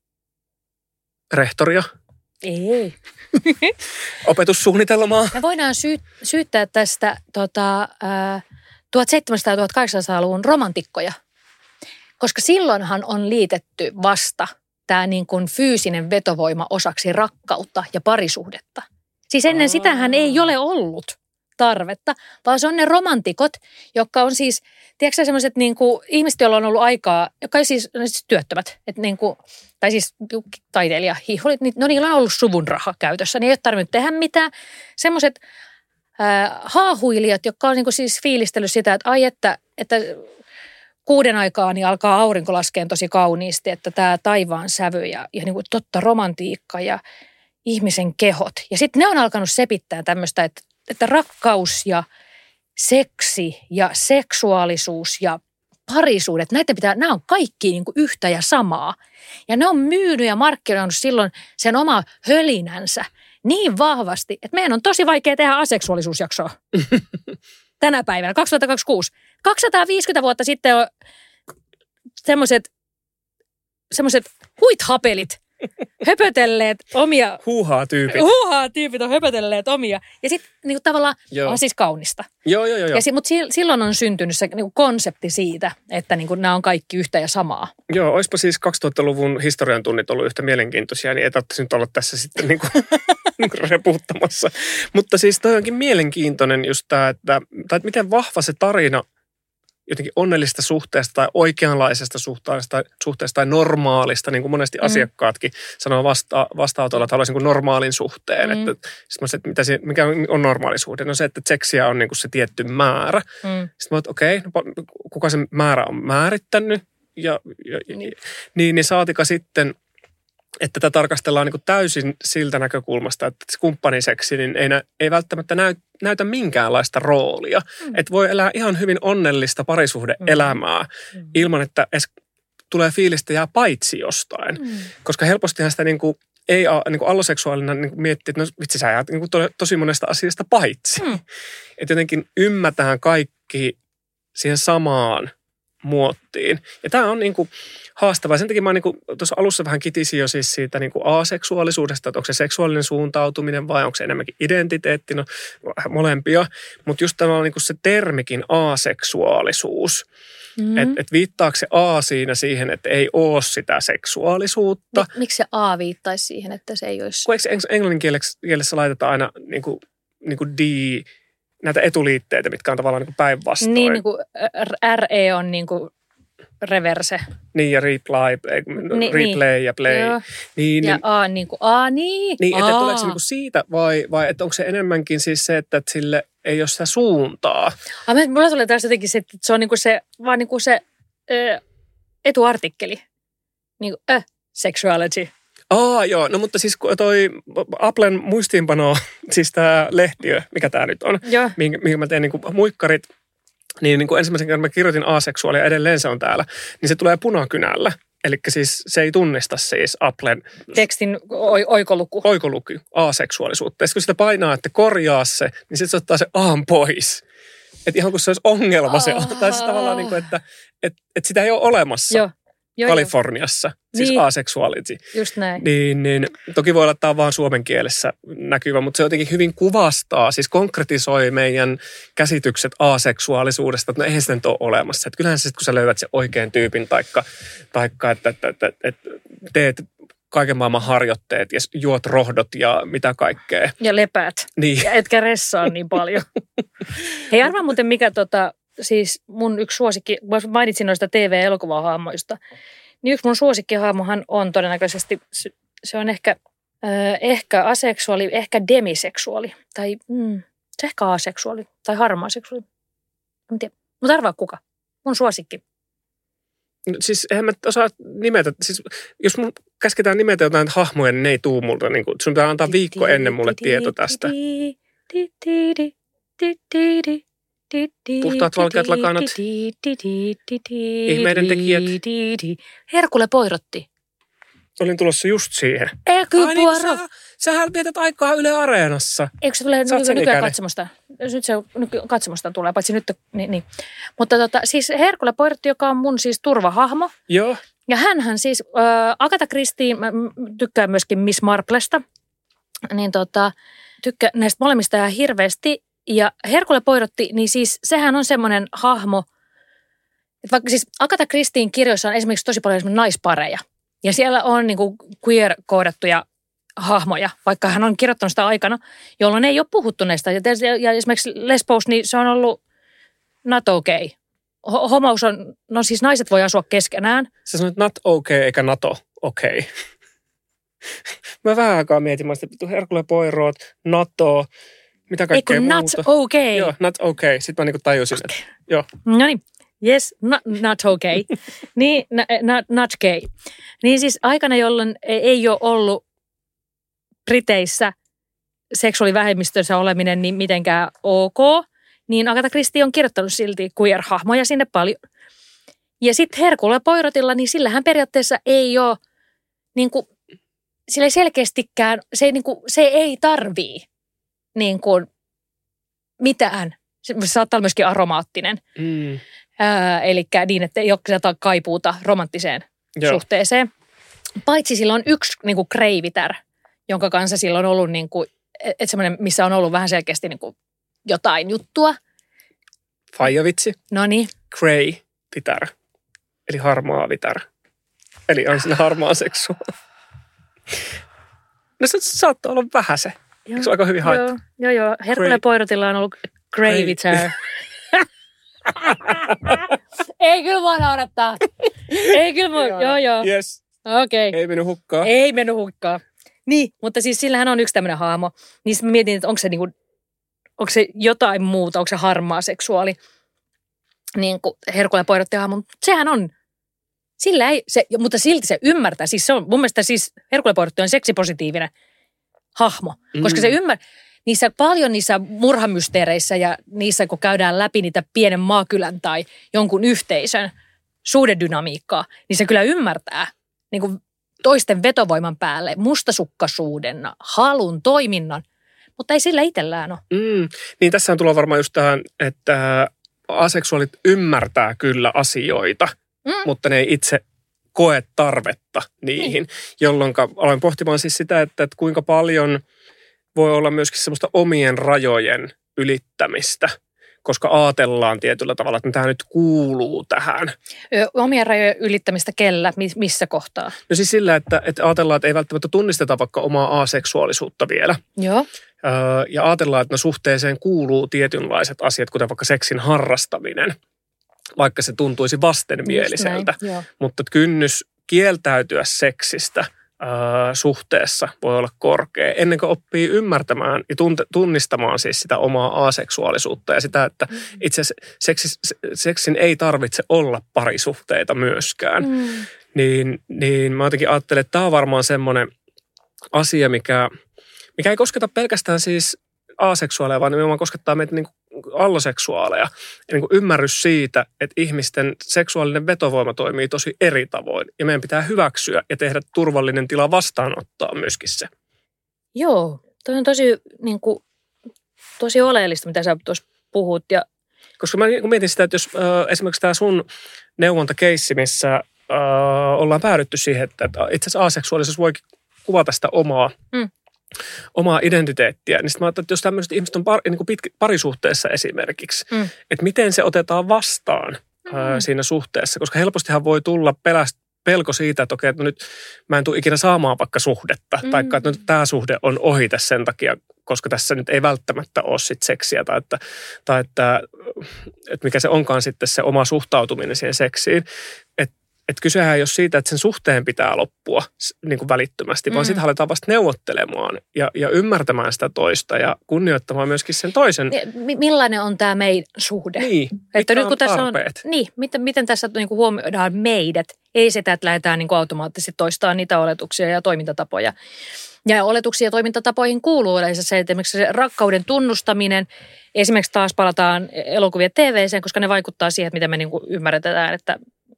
Rehtoria? Ei. Opetussuunnitelmaa? Me voidaan syy- syyttää tästä tota, äh, tuhatseitsemänsataa- ja tuhatkahdeksansataaluvun romantikkoja, koska silloinhan on liitetty vasta tämä niin kuin fyysinen vetovoima osaksi rakkautta ja parisuhdetta. Siis ennen Aa. sitähän ei ole ollut tarvetta, vaan se on ne romantikot, jotka on siis, tiedätkö semmoiset niin kuin ihmiset, joilla on ollut aikaa, jotka on siis, siis työttömät, että niin kuin, tai siis taiteilijahiholit, niin no niillä on ollut suvun raha käytössä, niin ei ole tarvinnut tehdä mitään. Semmoiset äh, haahuilijat, jotka on niin kuin siis fiilistellyt sitä, että ai että, että kuuden aikaa niin alkaa aurinko laskeen tosi kauniisti, että tämä taivaan sävy ja, ja niin kuin totta romantiikka ja ihmisen kehot. Ja sitten ne on alkanut sepittää tämmöistä, että että rakkaus ja seksi ja seksuaalisuus ja parisuudet, näitä pitää, nämä on kaikki niin kuin yhtä ja samaa. Ja ne on myynyt ja markkinoinut silloin sen oma hölinänsä niin vahvasti, että meidän on tosi vaikea tehdä aseksuaalisuusjaksoa. tänä päivänä, kaksituhattakaksikymmentäkuusi. kaksisataaviisikymmentä vuotta sitten on semmoiset semmoiset huithapelit höpötelleet omia... Huuhaa tyypit. Huuhaa tyypit on höpötelleet omia. Ja sitten niinku tavallaan on siis kaunista. Joo, joo, joo. Ja si, mutta si, silloin on syntynyt se niinku konsepti siitä, että niinku nämä on kaikki yhtä ja samaa. Joo, olisipa siis kaksituhattaluvun historian tunnit ollut yhtä mielenkiintoisia, niin ei tarvitsisi nyt olla tässä sitten niinku, niinku repuuttamassa. Mutta siis toi onkin mielenkiintoinen just tämä, että, tai että miten vahva se tarina jotenkin onnellista suhteesta tai oikeanlaisesta suhteesta, suhteesta tai normaalista, niin kuin monesti mm. asiakkaatkin sanoo vasta, vastaanotolla, että haluaisin niin normaalin suhteen. Mm. Että, että mitä se, mikä on normaali suhde? No se, että seksiä on niin kuin se tietty määrä. Mm. Sitten mä oon, okei, okay, no, kuka se määrä on määrittänyt? Ja, ja, niin. Niin, niin saatika sitten, että tätä tarkastellaan niin kuin täysin siltä näkökulmasta, että se kumppaniseksi niin ei, nä, ei välttämättä näy, näytä minkäänlaista roolia. Mm. Että voi elää ihan hyvin onnellista parisuhde-elämää mm. ilman, että edes tulee fiilistä jää paitsi jostain. Mm. Koska helpostihan sitä niin kuin, ei niin kuin alloseksuaalina niin kuin miettii, että no vitsi sä jäät niin kuin to, tosi monesta asiasta paitsi. Mm. Että jotenkin ymmätään kaikki siihen samaan muottiin. Ja tämä on niin kuin haastavaa. Sen takia mä niin kuin tuossa alussa vähän kitisin jo siis siitä niin kuin aseksuaalisuudesta, että onko se seksuaalinen suuntautuminen vai onko se enemmänkin identiteetti, no molempia. Mutta just tämä on niin kuin se termikin aseksuaalisuus. Mm-hmm. Että et viittaako se A siinä siihen, että ei ole sitä seksuaalisuutta. Miksi se A viittaisi siihen, että se ei olisi? Kun eikö englannin kielessä laitetaan aina niin kuin, niin kuin D, näitä etuliitteitä, mitkä on tavallaan niin päinvastoin. Niin, niin kuin R E on niin kuin reverse. Niin, ja reply, niin, replay niin. Ja play. Niin, ja niin, A niin kuin A, niin. Niin, että A. tuleeko se niin kuin siitä vai, vai että onko se enemmänkin siis se, että sille ei ole sitä suuntaa? Ah, mulla tulee taas jotenkin se, että se on niin kuin se, vaan niin kuin se ö, etuartikkeli. Niin kuin, ö, sexuality. Aa, joo. No mutta siis toi Applen muistiinpano, siis tämä lehtiö, mikä tämä nyt on, mihin, mihin mä teen niin kuin muikkarit, niin, niin kuin ensimmäisen kerran mä kirjoitin aseksuaalia, edelleen se on täällä, niin se tulee punakynällä. Eli siis se ei tunnista siis Applen tekstin oikoluku. Oikoluku, aseksuaalisuutta. Ja kun sitä painaa, että korjaa se, niin sitten se ottaa se aan pois. Että ihan kuin se olisi ongelma se, tai siis tavallaan niin kuin, että et, et sitä ei ole olemassa. Joo. Joo, Kaliforniassa, jo. Siis niin. Asexuality. Just näin. Niin, niin, toki voi olla, että tämä on vaan suomen kielessä näkyvä, mutta se jotenkin hyvin kuvastaa, siis konkretisoi meidän käsitykset aseksuaalisuudesta, että no eihän sitä nyt ole olemassa. Että kyllähän se sitten, kun sä löydät sen oikean tyypin, taikka, taikka että, että, että, että teet kaiken maailman harjoitteet ja juot rohdot ja mitä kaikkea. Ja lepäät. Niin. Ja etkä ressaa niin paljon. Hei, arvaa muuten mikä tota... Siis mun yksi suosikki, mainitsin noista T V-elokuvahahmoista, niin yksi mun suosikkihahmohan on todennäköisesti, se on ehkä, äh, ehkä aseksuaali, ehkä demiseksuaali, tai mm, se ehkä aseksuaali, tai harmaaseksuaali. En tiedä, mutta arvaa kuka, mun suosikki. No, siis eihän mä osaa nimetä, siis jos mun käsketään nimetä jotain hahmoja, niin ne ei tuu multa, niin kun, sun pitää antaa viikko ennen mulle tieto tästä. Puhtaat valkeat lakanat, ihmeiden tekijät. Herkule Poirotti. Olin tulossa just siihen. Herkule Poirot. Niin, sähän vietät aikaa Yle Areenassa. Eikö se tule nykyään katsomusta? Nyt se katsomusta tulee, paitsi nyt. Niin, niin. Mutta tota, siis Herkule Poirotti, joka on mun siis turvahahmo. Joo. Ja hänhän siis, äh, Agatha Christie, mä tykkään myöskin Miss Marplesta. Niin tota, tykkään näistä molemmista ihan hirveästi. Ja Herkule Poirotti, niin siis sehän on semmoinen hahmo, että vaikka siis Agatha Christien kirjoissa on esimerkiksi tosi paljon esimerkiksi naispareja. Ja siellä on niin kuin queer-koodattuja hahmoja, vaikka hän on kirjoittanut sitä aikana, jolloin ei ole puhuttu näistä. Ja esimerkiksi lesbous, niin se on ollut not okay. Homous on, no siis naiset voi asua keskenään. Sä sanoit not okay eikä NATO okay. Mä vähän aikaa mietin, mä sitten Herkule Poirot, NATO. Mitä kaikkea Eiku, not muuta. okay. Joo, not okay. Sitten mä niinku tajusin, okay. Että joo. No niin, yes, not, not okay. niin, not, not gay. Niin siis aikana, jolloin ei ole ollut Briteissä seksuaalivähemmistössä oleminen niin mitenkään ok, niin Agatha Christie on kirjoittanut silti queer-hahmoja sinne paljon. Ja sitten Herkule Poirotilla, niin sillähän periaatteessa ei ole, niin kuin, sillä ei selkeästikään, se ei, niin kuin, se ei tarvii niin kuin mitään Se saattaa olla myöskin aromaattinen. Mm. Ää, eli niin, että ei ole sitä kaipuuta romanttiseen Joo. suhteeseen. Paitsi sillä on yksi niin kuin kreivitär, jonka kanssa sillä on ollut, niin kuin, että semmoinen, missä on ollut vähän selkeästi niin kuin jotain juttua. Faijavitsi. Noniin. Grey vitär. Eli harmaa vitär. Eli on sillä harmaa seksuaali. No se saattaa olla vähän se. Eikö se aika hyvin haettu? Joo, joo. joo. Herkule Poirotilla on ollut grey vitär. Ei kyllä voi naurattaa. Ei kyllä voi, joo joo. Yes. Okei. Okay. Ei mennyt hukkaan. Ei mennyt hukkaan. Niin, mutta siis sillähän on yksi tämmöinen haamo. Niin mä mietin, että onko se, niinku, onko se jotain muuta, onko se harmaa seksuaali. Niin kuin Herkule Poirotti haamo. Sehän on, sillä ei, se, mutta silti se ymmärtää. Siis se on, mun mielestä siis Herkule Poirotti on seksipositiivinen hahmo. Mm. Koska se ymmärtää. Niissä paljon niissä murhamysteereissä ja niissä, kun käydään läpi niitä pienen maakylän tai jonkun yhteisön suhdedynamiikkaa, niin se kyllä ymmärtää niin kuin toisten vetovoiman päälle mustasukkaisuuden, halun, toiminnan, mutta ei sillä itsellään ole. Mm. Niin tässä on tullut varmaan just tähän, että aseksuaalit ymmärtää kyllä asioita, mm. mutta ne ei itse koe tarvetta niihin, niin. Jolloin aloin pohtimaan siis sitä, että, että kuinka paljon voi olla myöskin semmoista omien rajojen ylittämistä, koska ajatellaan tietyllä tavalla, että tämä nyt kuuluu tähän. Omien rajojen ylittämistä kellä? Missä kohtaa? No siis sillä, että, että ajatellaan, että ei välttämättä tunnisteta vaikka omaa aseksuaalisuutta vielä. Joo. Ja ajatellaan, että no suhteeseen kuuluu tietynlaiset asiat, kuten vaikka seksin harrastaminen, vaikka se tuntuisi vastenmieliseltä. Mutta kynnys kieltäytyä seksistä suhteessa voi olla korkea, ennen kuin oppii ymmärtämään ja tunnistamaan siis sitä omaa aseksuaalisuutta ja sitä, että itse asiassa seksin ei tarvitse olla parisuhteita myöskään. Mm. Niin, niin mä jotenkin ajattelen, että tämä on varmaan semmoinen asia, mikä, mikä ei kosketa pelkästään siis aseksuaaleja, vaan nimenomaan koskettaa meitä niin kuin alloseksuaaleja. Ja niin kuin ymmärrys siitä, että ihmisten seksuaalinen vetovoima toimii tosi eri tavoin. Ja meidän pitää hyväksyä ja tehdä turvallinen tila vastaanottaa myöskin se. Joo, toi on tosi, niin kuin, tosi oleellista, mitä sä tuossa puhut. Ja... Koska mä mietin sitä, että jos äh, esimerkiksi tämä sun neuvontakeissi, missä äh, ollaan päädytty siihen, että, että itse asiassa aseksuaalisuus voi kuvata sitä omaa mm. omaa identiteettiä, niin sitten mä ajattelin, että jos tämmöiset ihmiset on par, niin kuin pitkä, parisuhteessa esimerkiksi, mm. että miten se otetaan vastaan mm. ää, siinä suhteessa, koska helpostihan voi tulla peläst, pelko siitä, että okei, että no nyt mä en tule ikinä saamaan vaikka suhdetta, mm. tai että no, tämä suhde on ohite sen takia, koska tässä nyt ei välttämättä ole sit seksiä, tai että, tai että, että mikä se onkaan sitten se oma suhtautuminen siihen seksiin, että Että kysehän ei ole siitä, että sen suhteen pitää loppua niin kuin välittömästi, mm. vaan sitten aletaan vasta neuvottelemaan ja, ja ymmärtämään sitä toista ja kunnioittamaan myöskin sen toisen. M- millainen on tämä meidän suhde? Niin, että nyt kun tässä on, tarpeet? niin, miten, miten tässä niin kuin huomioidaan meidät? Ei sitä, että lähdetään niin kuin automaattisesti toistamaan niitä oletuksia ja toimintatapoja. Ja oletuksia ja toimintatapoihin kuuluu yleensä se, että esimerkiksi se rakkauden tunnustaminen, esimerkiksi taas palataan elokuvia T V:seen, koska ne vaikuttaa siihen, että miten me niin kuin ymmärretään, että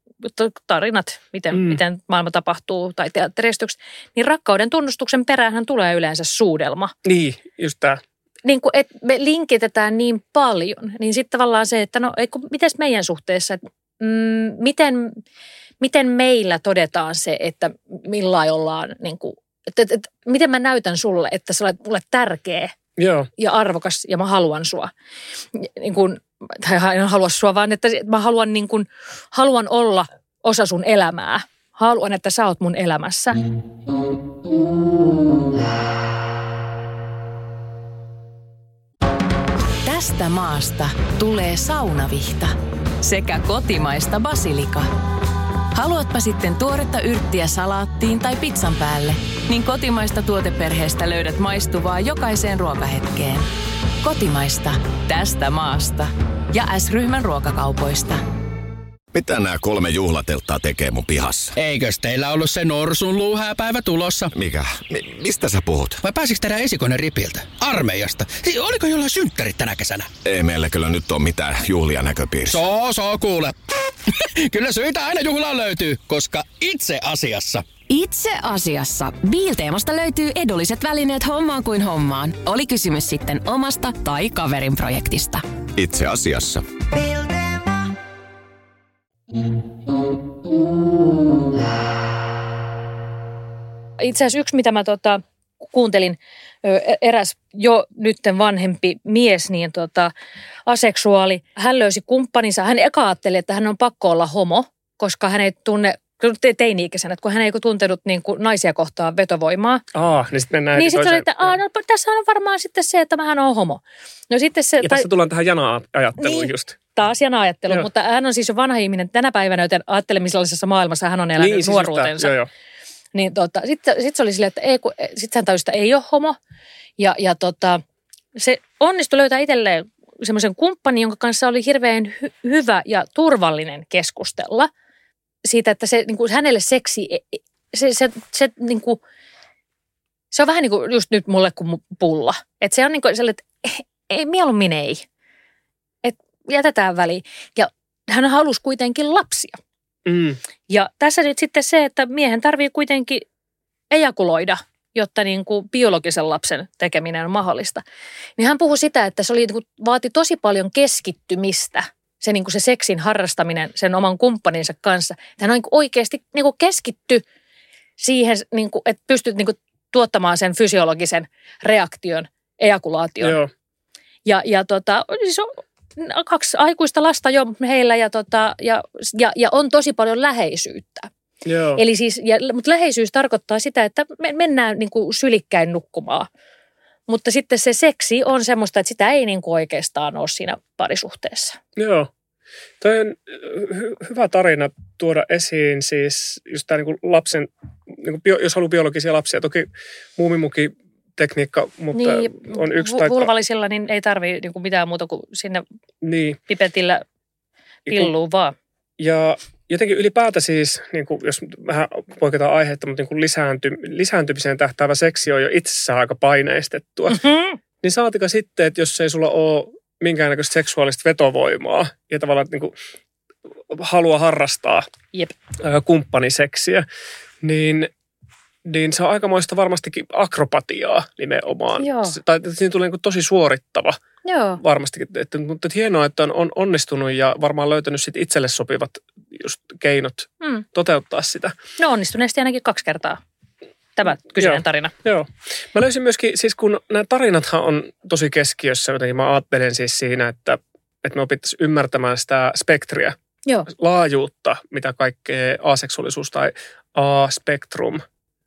tarinat, miten, mm. miten maailma tapahtuu tai teatteristyksi, niin rakkauden tunnustuksen peräänhän tulee yleensä suudelma. Niin, just tämä. Niin kuin, että me linkitetään niin paljon, niin sitten tavallaan se, että no, miten meidän suhteessa, että mm, miten, miten meillä todetaan se, että millain ollaan, niin kuin, että, että, että miten mä näytän sulle, että sä olet mulle tärkeä Joo. ja arvokas ja mä haluan sua. Niin kuin, tai en halua sua, vaan että mä haluan, niin kuin, haluan olla osa sun elämää. Haluan, että sä oot mun elämässä. Tästä maasta tulee saunavihta sekä kotimaista basilika. Haluatpa sitten tuoretta yrttiä salaattiin tai pizzan päälle, niin kotimaista tuoteperheestä löydät maistuvaa jokaiseen ruokahetkeen. Kotimaista, tästä maasta ja S-ryhmän ruokakaupoista. Mitä nämä kolme juhlatelttaa tekee mun pihassa? Eikös teillä ollut se norsun luuhääpäivä tulossa? Mikä? Mi- mistä sä puhut? Vai pääsikö tehdä esikoinen ripiltä? Armeijasta? Siis oliko jollain synttärit tänä kesänä? Ei meillä kyllä nyt ole mitään juhlia näköpiirissä. Soo, soo, kuule. Kyllä syitä aina juhlaan löytyy, koska itse asiassa... Itse asiassa Bilteemasta löytyy edulliset välineet hommaan kuin hommaan. Oli kysymys sitten omasta tai kaverin projektista. Itse asiassa. Itse asiassa yksi, mitä mä tota, kuuntelin, eräs jo nytten vanhempi mies, niin tota, aseksuaali. Hän löysi kumppaninsa. Hän eka ajatteli, että hän on pakko olla homo, koska hän ei tunne, teini-ikäisenä, että kun hän ei tuntenut niin kuin naisia kohtaan vetovoimaa. Aa, niin sitten mennään Niin sitten oli, että no, tässä on varmaan sitten se, että hän on homo. No sitten se, ja tässä tai, tullaan tähän jana-ajatteluun niin, just. Taas jana-ajattelu, mutta hän on siis jo vanha ihminen tänä päivänä, joten ajattelemisellisessa maailmassa hän on elänyt niin, nuoruutensa. Siis joo, joo. Niin tota, sitten sit se oli silleen, että ei, sitten hän tajusi, että ei ole homo. Ja, ja tota, se onnistui löytää itselleen semmoisen kumppanin, jonka kanssa oli hirveän hy- hyvä ja turvallinen keskustella siitä, että se, niin kuin, hänelle seksi, se, se, se, niin kuin, se on vähän niin kuin just nyt mulle kuin pulla. Että se on niin kuin sellainen, että ei, mieluummin ei. Että jätetään väliin. Ja hän halusi kuitenkin lapsia. Mm. Ja tässä nyt sitten se, että miehen tarvii kuitenkin ejakuloida, jotta niin kuin biologisen lapsen tekeminen on mahdollista. Niin hän puhui sitä, että se oli, niin kuin, vaati tosi paljon keskittymistä, se, niin kuin se seksin harrastaminen sen oman kumppaninsa kanssa. Hän on niin kuin oikeasti niin kuin keskitty siihen, niin kuin, että pystyt niin kuin tuottamaan sen fysiologisen reaktion, ejakulaation. Joo. Ja, ja tota, siis on kaksi aikuista lasta jo heillä ja, tota, ja, ja, ja on tosi paljon läheisyyttä. Joo. Eli siis, ja, mutta läheisyys tarkoittaa sitä, että me mennään niin kuin sylikkäin nukkumaan. Mutta sitten se seksi on semmoista, että sitä ei niin kuin oikeastaan ole siinä parisuhteessa. Joo. Toi on hy- hyvä tarina tuoda esiin siis just tämä niin kuin lapsen, niin kuin bio, jos haluaa biologisia lapsia. Toki muumimuki tekniikka, mutta niin, on yksi tai... vulvallisilla niin ei tarvitse niin kuin mitään muuta kuin sinne niin. pipetillä pilluu vaan. Ja jotenkin ylipäätä siis, niin kuin, jos vähän poiketaan aihetta, mutta niin kuin lisäänty, lisääntymiseen tähtäävä seksi on jo itsessään aika paineistettua. Mm-hmm. Niin saatika sitten, että jos ei sulla ole minkäännäköistä seksuaalista vetovoimaa ja tavallaan niin kuin, halua harrastaa Jep. kumppaniseksiä, niin... niin se on aikamoista varmastikin akrobatiaa nimenomaan. Joo. Tai siinä tulee niin tosi suorittava Joo. varmastikin. Että, mutta että hienoa, että on, on onnistunut ja varmaan löytänyt sit itselle sopivat just keinot mm. toteuttaa sitä. No onnistuneesti ainakin kaksi kertaa. Tämä kyseinen Joo. tarina. Joo. Mä löysin myöskin, siis kun nämä tarinathan on tosi keskiössä, jotenkin mä ajattelen siis siinä, että, että me opittaisiin ymmärtämään sitä spektriä, Joo. laajuutta, mitä kaikkea aseksuaalisuus tai A-spektrum.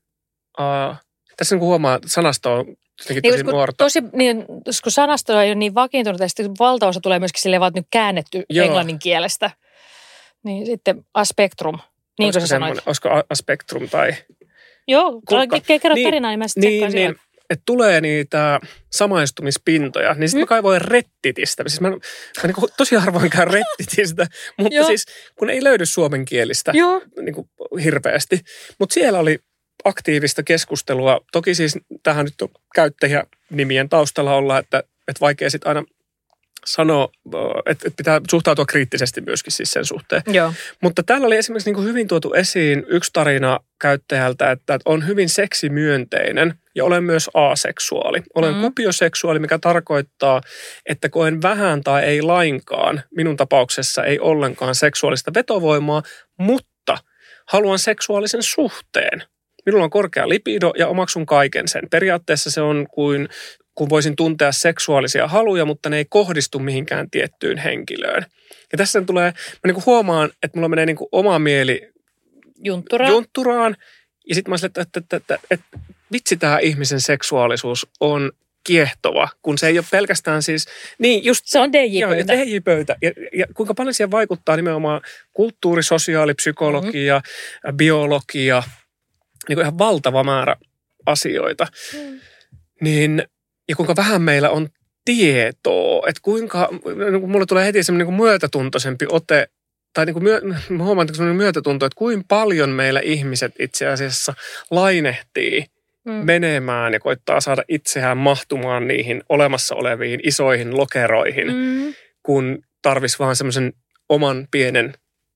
Uh, tässä niin kuin huomaa, sanasto on jotenkin tosi niin, nuorta. Tosi, niin, kun sanasto ei ole niin vakiintunut, ja sitten valtaosa tulee myöskin silleen vaan nyt käännetty Joo. englannin kielestä. Niin sitten aspektrum, niin kuin sä sanoit. Olisiko aspektrum tai... Joo, kerro niin, tarinaa, niin mä sitten niin, niin, että tulee niitä samaistumispintoja, niin sitten mm. mä kaivoin rettitistä. Siis mä, mä niin kuin, tosi harvoin käyn rettitistä, mutta siis kun ei löydy suomenkielistä niin kuin hirveästi. Mutta siellä oli aktiivista keskustelua. Toki siis tähän nyt on käyttäjänimien taustalla olla, että, että vaikea sitten aina sanoa, että, että pitää suhtautua kriittisesti myöskin siis sen suhteen. Joo. Mutta täällä oli esimerkiksi niin kuin hyvin tuotu esiin yksi tarina käyttäjältä, että on hyvin seksimyönteinen ja olen myös aseksuaali. Olen mm. kupioseksuaali, mikä tarkoittaa, että koen vähän tai ei lainkaan, minun tapauksessa ei ollenkaan seksuaalista vetovoimaa, mutta haluan seksuaalisen suhteen. Minulla on korkea libido ja omaksun kaiken sen. Periaatteessa se on kuin, kun voisin tuntea seksuaalisia haluja, mutta ne ei kohdistu mihinkään tiettyyn henkilöön. Ja tässä tulee, mä niin kuin huomaan, että mulla menee niin kuin oma mieli juntturaan. juntturaan ja sitten mä sanoin, että, että, että, että, että vitsi tämä ihmisen seksuaalisuus on kiehtova, kun se ei ole pelkästään siis... Niin just, se on D J-pöytä. Joo, D J-pöytä. Ja, ja kuinka paljon siihen vaikuttaa nimenomaan kulttuuri, sosiaali, psykologia, mm-hmm. biologia, niin kuin ihan valtava määrä asioita. Mm. Niin, ja kuinka vähän meillä on tietoa, että kuinka, niin mulle tulee heti semmoinen niin myötätuntoisempi ote, tai niin kuin myö, huomaan semmoinen myötätunto, että kuinka paljon meillä ihmiset itse asiassa lainehtii mm. menemään ja koittaa saada itseään mahtumaan niihin olemassa oleviin isoihin lokeroihin, mm. kun tarvisi vaan semmoisen oman pienen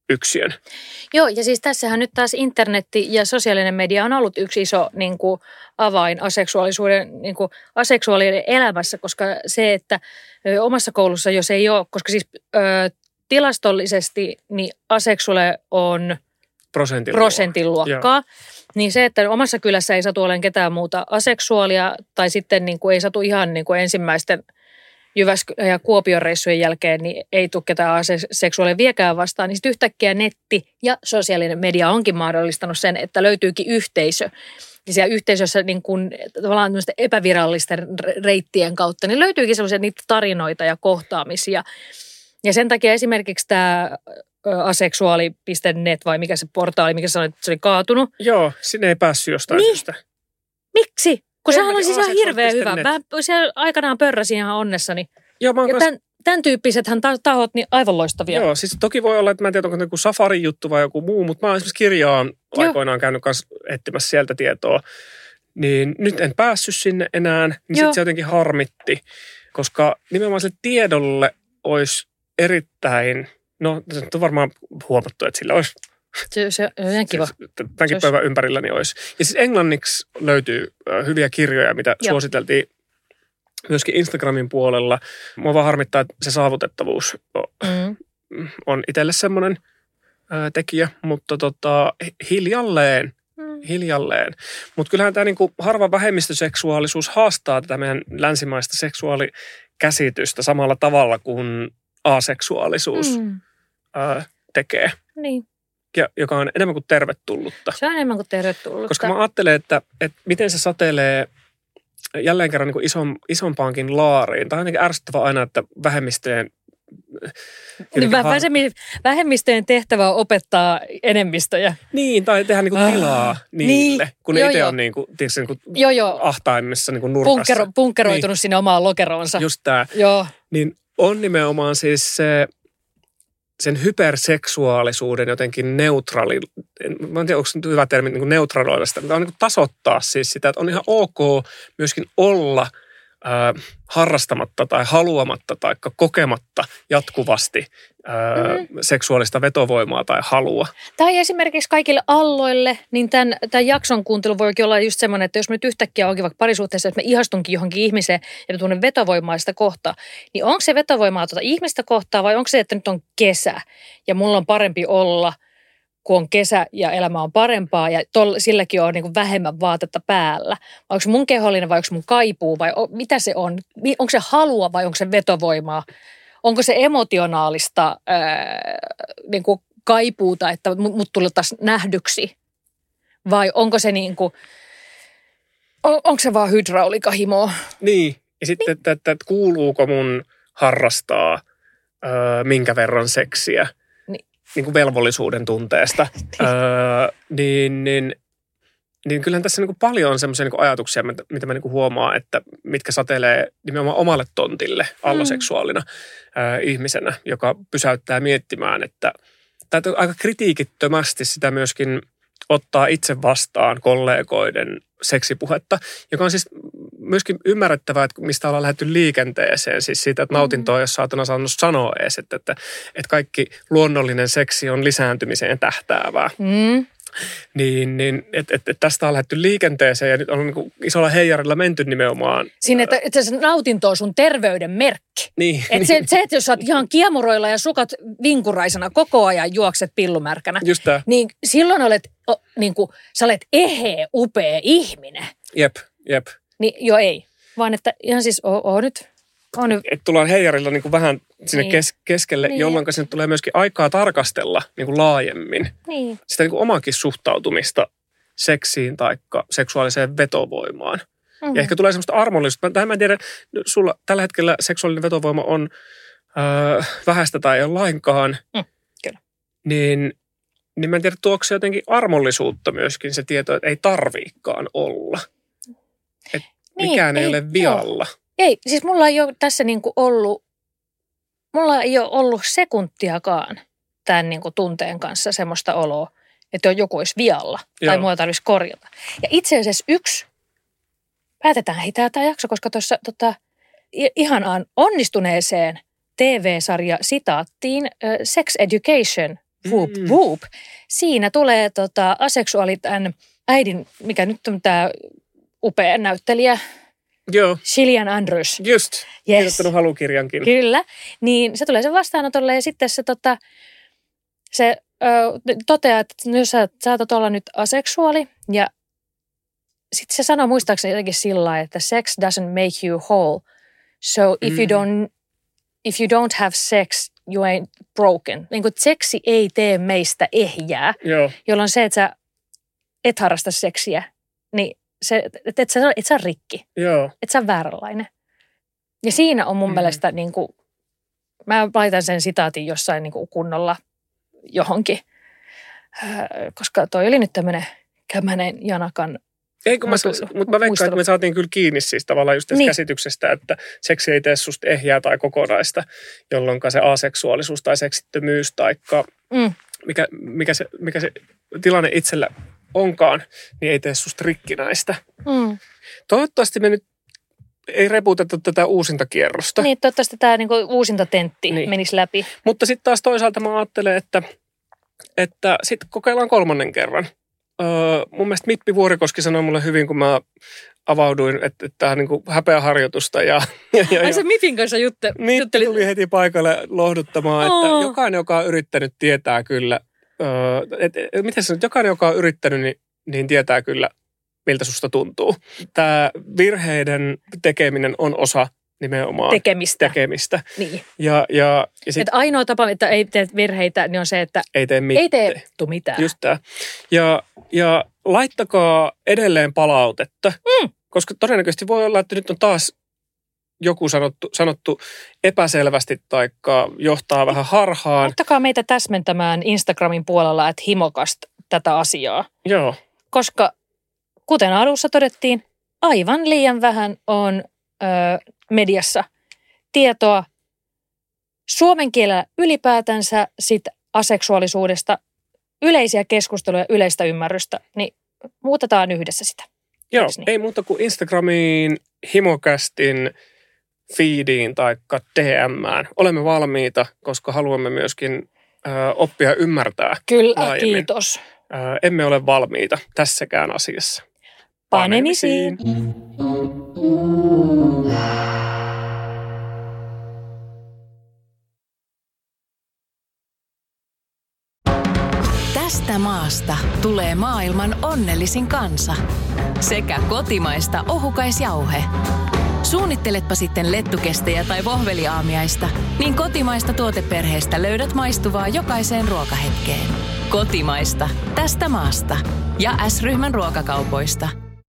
yksiön. Joo, ja siis tässähän nyt taas internetti ja sosiaalinen media on ollut yksi iso niin kuin, avain aseksuaalisuuden, niin kuin, aseksuaalien elämässä, koska se, että ö, omassa koulussa jos ei ole, koska siis ö, tilastollisesti niin aseksuaali on Prosentin, prosentin luokkaa, niin se, että omassa kylässä ei satu olemaan ketään muuta aseksuaalia tai sitten niin kuin, ei satu ihan niin kuin ensimmäisten Jyväskylän ja Kuopion reissujen jälkeen niin ei tule ketään aseksuaalia viekään vastaan, niin sitten yhtäkkiä netti ja sosiaalinen media onkin mahdollistanut sen, että löytyykin yhteisö. Ja siellä yhteisössä niin kun, tavallaan epävirallisten reittien kautta, niin löytyykin sellaisia niitä tarinoita ja kohtaamisia. Ja sen takia esimerkiksi tämä aseksuaali piste net vai mikä se portaali, mikä sanoi, että se oli kaatunut. Joo, sinne ei päässyt jostain niin. syystä. Miksi? Kun En sehän oli siis ihan hirveän hyvä. net. Mä siellä aikanaan pörräsin ihan onnessani. Joo, mä oon Ja kans... tämän, tämän tyyppisethän tahot niin aivan loistavia. Joo, siis toki voi olla, että mä en tiedä, onko joku Safari-juttu vai joku muu, mutta mä oon esimerkiksi kirjaan Joo. aikoinaan käynyt kanssa etsimässä sieltä tietoa. Niin nyt en päässyt sinne enää, niin sitten se jotenkin harmitti, koska nimenomaan sille tiedolle olisi erittäin, no se on varmaan huomattu, että sillä olisi, Se, se on ihan kiva. tämänkin Se päivän ympärilläni olisi. Ja siis englanniksi löytyy hyviä kirjoja, mitä Joo. suositeltiin myöskin Instagramin puolella. Mua vaan harmittaa, että se saavutettavuus Mm. on itselle semmoinen ää, tekijä, mutta tota, hiljalleen, Mm. hiljalleen. Mutta kyllähän tämä niinku harva vähemmistöseksuaalisuus haastaa tätä meidän länsimaista seksuaalikäsitystä samalla tavalla kuin aseksuaalisuus Mm. ää, tekee, Niin, ja, joka on enemmän kuin tervetullutta. se on enemmän kuin tervetullut. Koska mä ajattelen, että, että miten se satelee jälleen kerran niin kuin ison, isompaankin laariin. Tämä on jotenkin ärsyttävää aina, että vähemmistöjen... Niin, vähemmi- vähemmistöjen tehtävä on opettaa enemmistöjä. Niin, tai tehdä niin kuin tilaa Ah, niille, niin, kun ne joo, itse joo. on niin kuin, tiiäks, niin kuin Joo, joo. ahtaimmissa niin kuin nurkassa. Punkero, punkkeroitunut Niin. sinne omaan lokeroonsa. Just tämä. Joo. Niin on nimenomaan siis se, sen hyperseksuaalisuuden jotenkin neutraali, mä en tiedä, onko se nyt hyvä termi, niin kuin neutraloida sitä, mutta on niin kuin tasoittaa siis sitä, että on ihan ok myöskin olla äh, harrastamatta tai haluamatta tai kokematta jatkuvasti äh, mm-hmm. seksuaalista vetovoimaa tai halua. Tai esimerkiksi kaikille alloille, niin tämän, tämän jakson kuuntelu voikin olla just semmoinen, että jos me nyt yhtäkkiä onkin vaikka parisuhteessa, että me ihastunkin johonkin ihmiseen ja me tunnen vetovoimaa sitä kohtaa, niin onko se vetovoimaa tuota ihmistä kohtaa vai onko se, että nyt on kesä ja mulla on parempi olla, kun on kesä ja elämä on parempaa ja tol, silläkin on niin kuin vähemmän vaatetta päällä. Vai onko se mun kehollinen vai onko se mun kaipuu vai o, mitä se on? Onko se halua vai onko se vetovoimaa? Onko se emotionaalista ää, niin kuin kaipuuta, että mut, mut tultaisiin nähdyksi? Vai onko se niin kuin, on, onko se vaan hydraulikahimoa? Niin, ja sitten, että, että, että kuuluuko mun harrastaa öö, minkä verran seksiä Niin. niin kuin velvollisuuden tunteesta, öö, niin, niin, niin kyllähän tässä niin kuin paljon on semmoisia niin kuin ajatuksia, mitä, mitä mä niin kuin huomaan, että mitkä satelee nimenomaan omalle tontille alloseksuaalina öö, ihmisenä, joka pysäyttää miettimään, että täytyy aika kritiikittömästi sitä myöskin ottaa itse vastaan kollegoiden seksipuhetta, joka on siis myöskin ymmärrettävää, että mistä ollaan lähdetty liikenteeseen, siis siitä, että nautintoa ei ole saatana saanut sanoa edes, että, että, että kaikki luonnollinen seksi on lisääntymiseen tähtäävää. Mm. Niin, niin että et, et tästä on lähdetty liikenteeseen ja nyt on niin kuin isolla heijarilla menty nimenomaan. Siinä, että, että se nautinto on sun terveyden merkki. Niin. Että se, se, että jos sä oot ihan kiemuroilla ja sukat vinkuraisena koko ajan juokset pillumärkänä, Just tää. niin silloin olet, o, niin kuin, sä olet eheä, upea ihminen. Jep, jep. Niin jo ei, vaan että ihan siis oo, oo nyt, oo nyt. Että tullaan heijarilla niin kuin vähän sinne Niin. kes, keskelle, Niin. jolloin sinne tulee myöskin aikaa tarkastella niin kuin laajemmin Niin. sitä niin kuin omankin suhtautumista seksiin tai seksuaaliseen vetovoimaan. Mm. Ja ehkä tulee semmoista armollisuutta. Tähän mä en tiedä, sulla tällä hetkellä seksuaalinen vetovoima on öö, vähäistä tai ei ole lainkaan. Mm, kyllä. Niin, niin mä en tiedä, tuoko se jotenkin armollisuutta myöskin se tieto, että ei tarviikaan olla. Että Niin, mikään ei, ei, ole vialla. Ei, siis mulla ei ole tässä niinku ollut, mulla ei ole ollut sekuntiakaan tämän niinku tunteen kanssa semmoista oloa, että joku olisi vialla tai Joo. mua tarvitsisi korjata. Ja itse asiassa yksi, päätetään hitää tämä jakso, koska tuossa tota, i- ihanaan onnistuneeseen T V-sarja sitaattiin äh, Sex Education Whoop, Mm. whoop. Siinä tulee tota, aseksuaali tämän äidin, mikä nyt on tämä upea näyttelijä, Joo, Gillian Andrews. just. Yes. Kirjoittanut halukirjankin. Kyllä. Niin se tulee sen vastaanotolle ja sitten se, tota, se ö, toteaa, että nyt sä saatat olla nyt aseksuaali. Ja sitten se sanoo muistaakseni jotenkin sillä lailla, että sex doesn't make you whole. So if, you, don't, if you don't have sex, you ain't broken. Niin kuin seksi ei tee meistä ehjää, Joo. jolloin se, että sä et harrasta seksiä, niin se, että et sä, et sä rikki. Joo. Että sä on vääränlainen. Ja siinä on mun mm. mielestä, niin kuin, mä laitan sen sitaatin jossain niin kuin kunnolla johonkin, koska toi oli nyt tämmöinen kämänen Janakan. Ei, kun mä, mutta mä veikkaan, että me saatiin kyllä kiinni siis tavallaan just tästä niin. käsityksestä, että seksi ei tee susta ehjää tai kokonaista, jolloin se aseksuaalisuus tai seksittömyys tai mm. mikä, mikä, se, mikä se tilanne itsellä onkaan, niin ei tee susta rikkinäistä. Mm. Toivottavasti me nyt ei reputeta tätä uusinta kierrosta. Niin, toivottavasti tämä niinku uusinta tentti niin. menisi läpi. Mutta sitten taas toisaalta mä ajattelen, että, että sitten kokeillaan kolmannen kerran. Öö, mun mielestä Mippi Vuorikoski sanoi mulle hyvin, kun mä avauduin, että, että tämä on niin kuin häpeäharjoitusta. Ja, ja, ja, Ai se Mipin kanssa jutte, Mippi jutteli. tuli heti paikalle lohduttamaan, Oh. että jokainen, joka on yrittänyt, tietää kyllä. Öö, et, et, miten se nyt, jokainen, joka on yrittänyt, niin, niin tietää kyllä, miltä susta tuntuu. Tämä virheiden tekeminen on osa nimenomaan Tekemistä. tekemistä. Niin. Ja, ja, ja sit, Et ainoa tapa, että ei tee virheitä, niin on se, että ei tee mitään. ei tee mitään. Just tämä. Ja, ja laittakaa edelleen palautetta, Mm. koska todennäköisesti voi olla, että nyt on taas joku sanottu, sanottu epäselvästi tai johtaa vähän harhaan. Ottakaa meitä täsmentämään Instagramin puolella, että himokast tätä asiaa. Joo. Koska kuten alussa todettiin, aivan liian vähän on ö, mediassa tietoa suomen kielellä ylipäätänsä sit aseksuaalisuudesta, yleisiä keskusteluja, yleistä ymmärrystä, niin muutetaan yhdessä sitä. Joo, Eiks niin? ei muuta kuin Instagramiin, Himokästin feediin tai D M:ään. Olemme valmiita, koska haluamme myöskin ö, oppia ymmärtää Kyllä, laajemmin. kiitos. Ö, emme ole valmiita tässäkään asiassa. Panemisiin. Tästä maasta tulee maailman onnellisin kansa. Sekä kotimaista ohukaisjauhe. Suunnitteletpa sitten lettukestejä tai vohveliaamiaista, niin kotimaista tuoteperheestä löydät maistuvaa jokaiseen ruokahetkeen. Kotimaista. Tästä maasta. Ja S-ryhmän ruokakaupoista.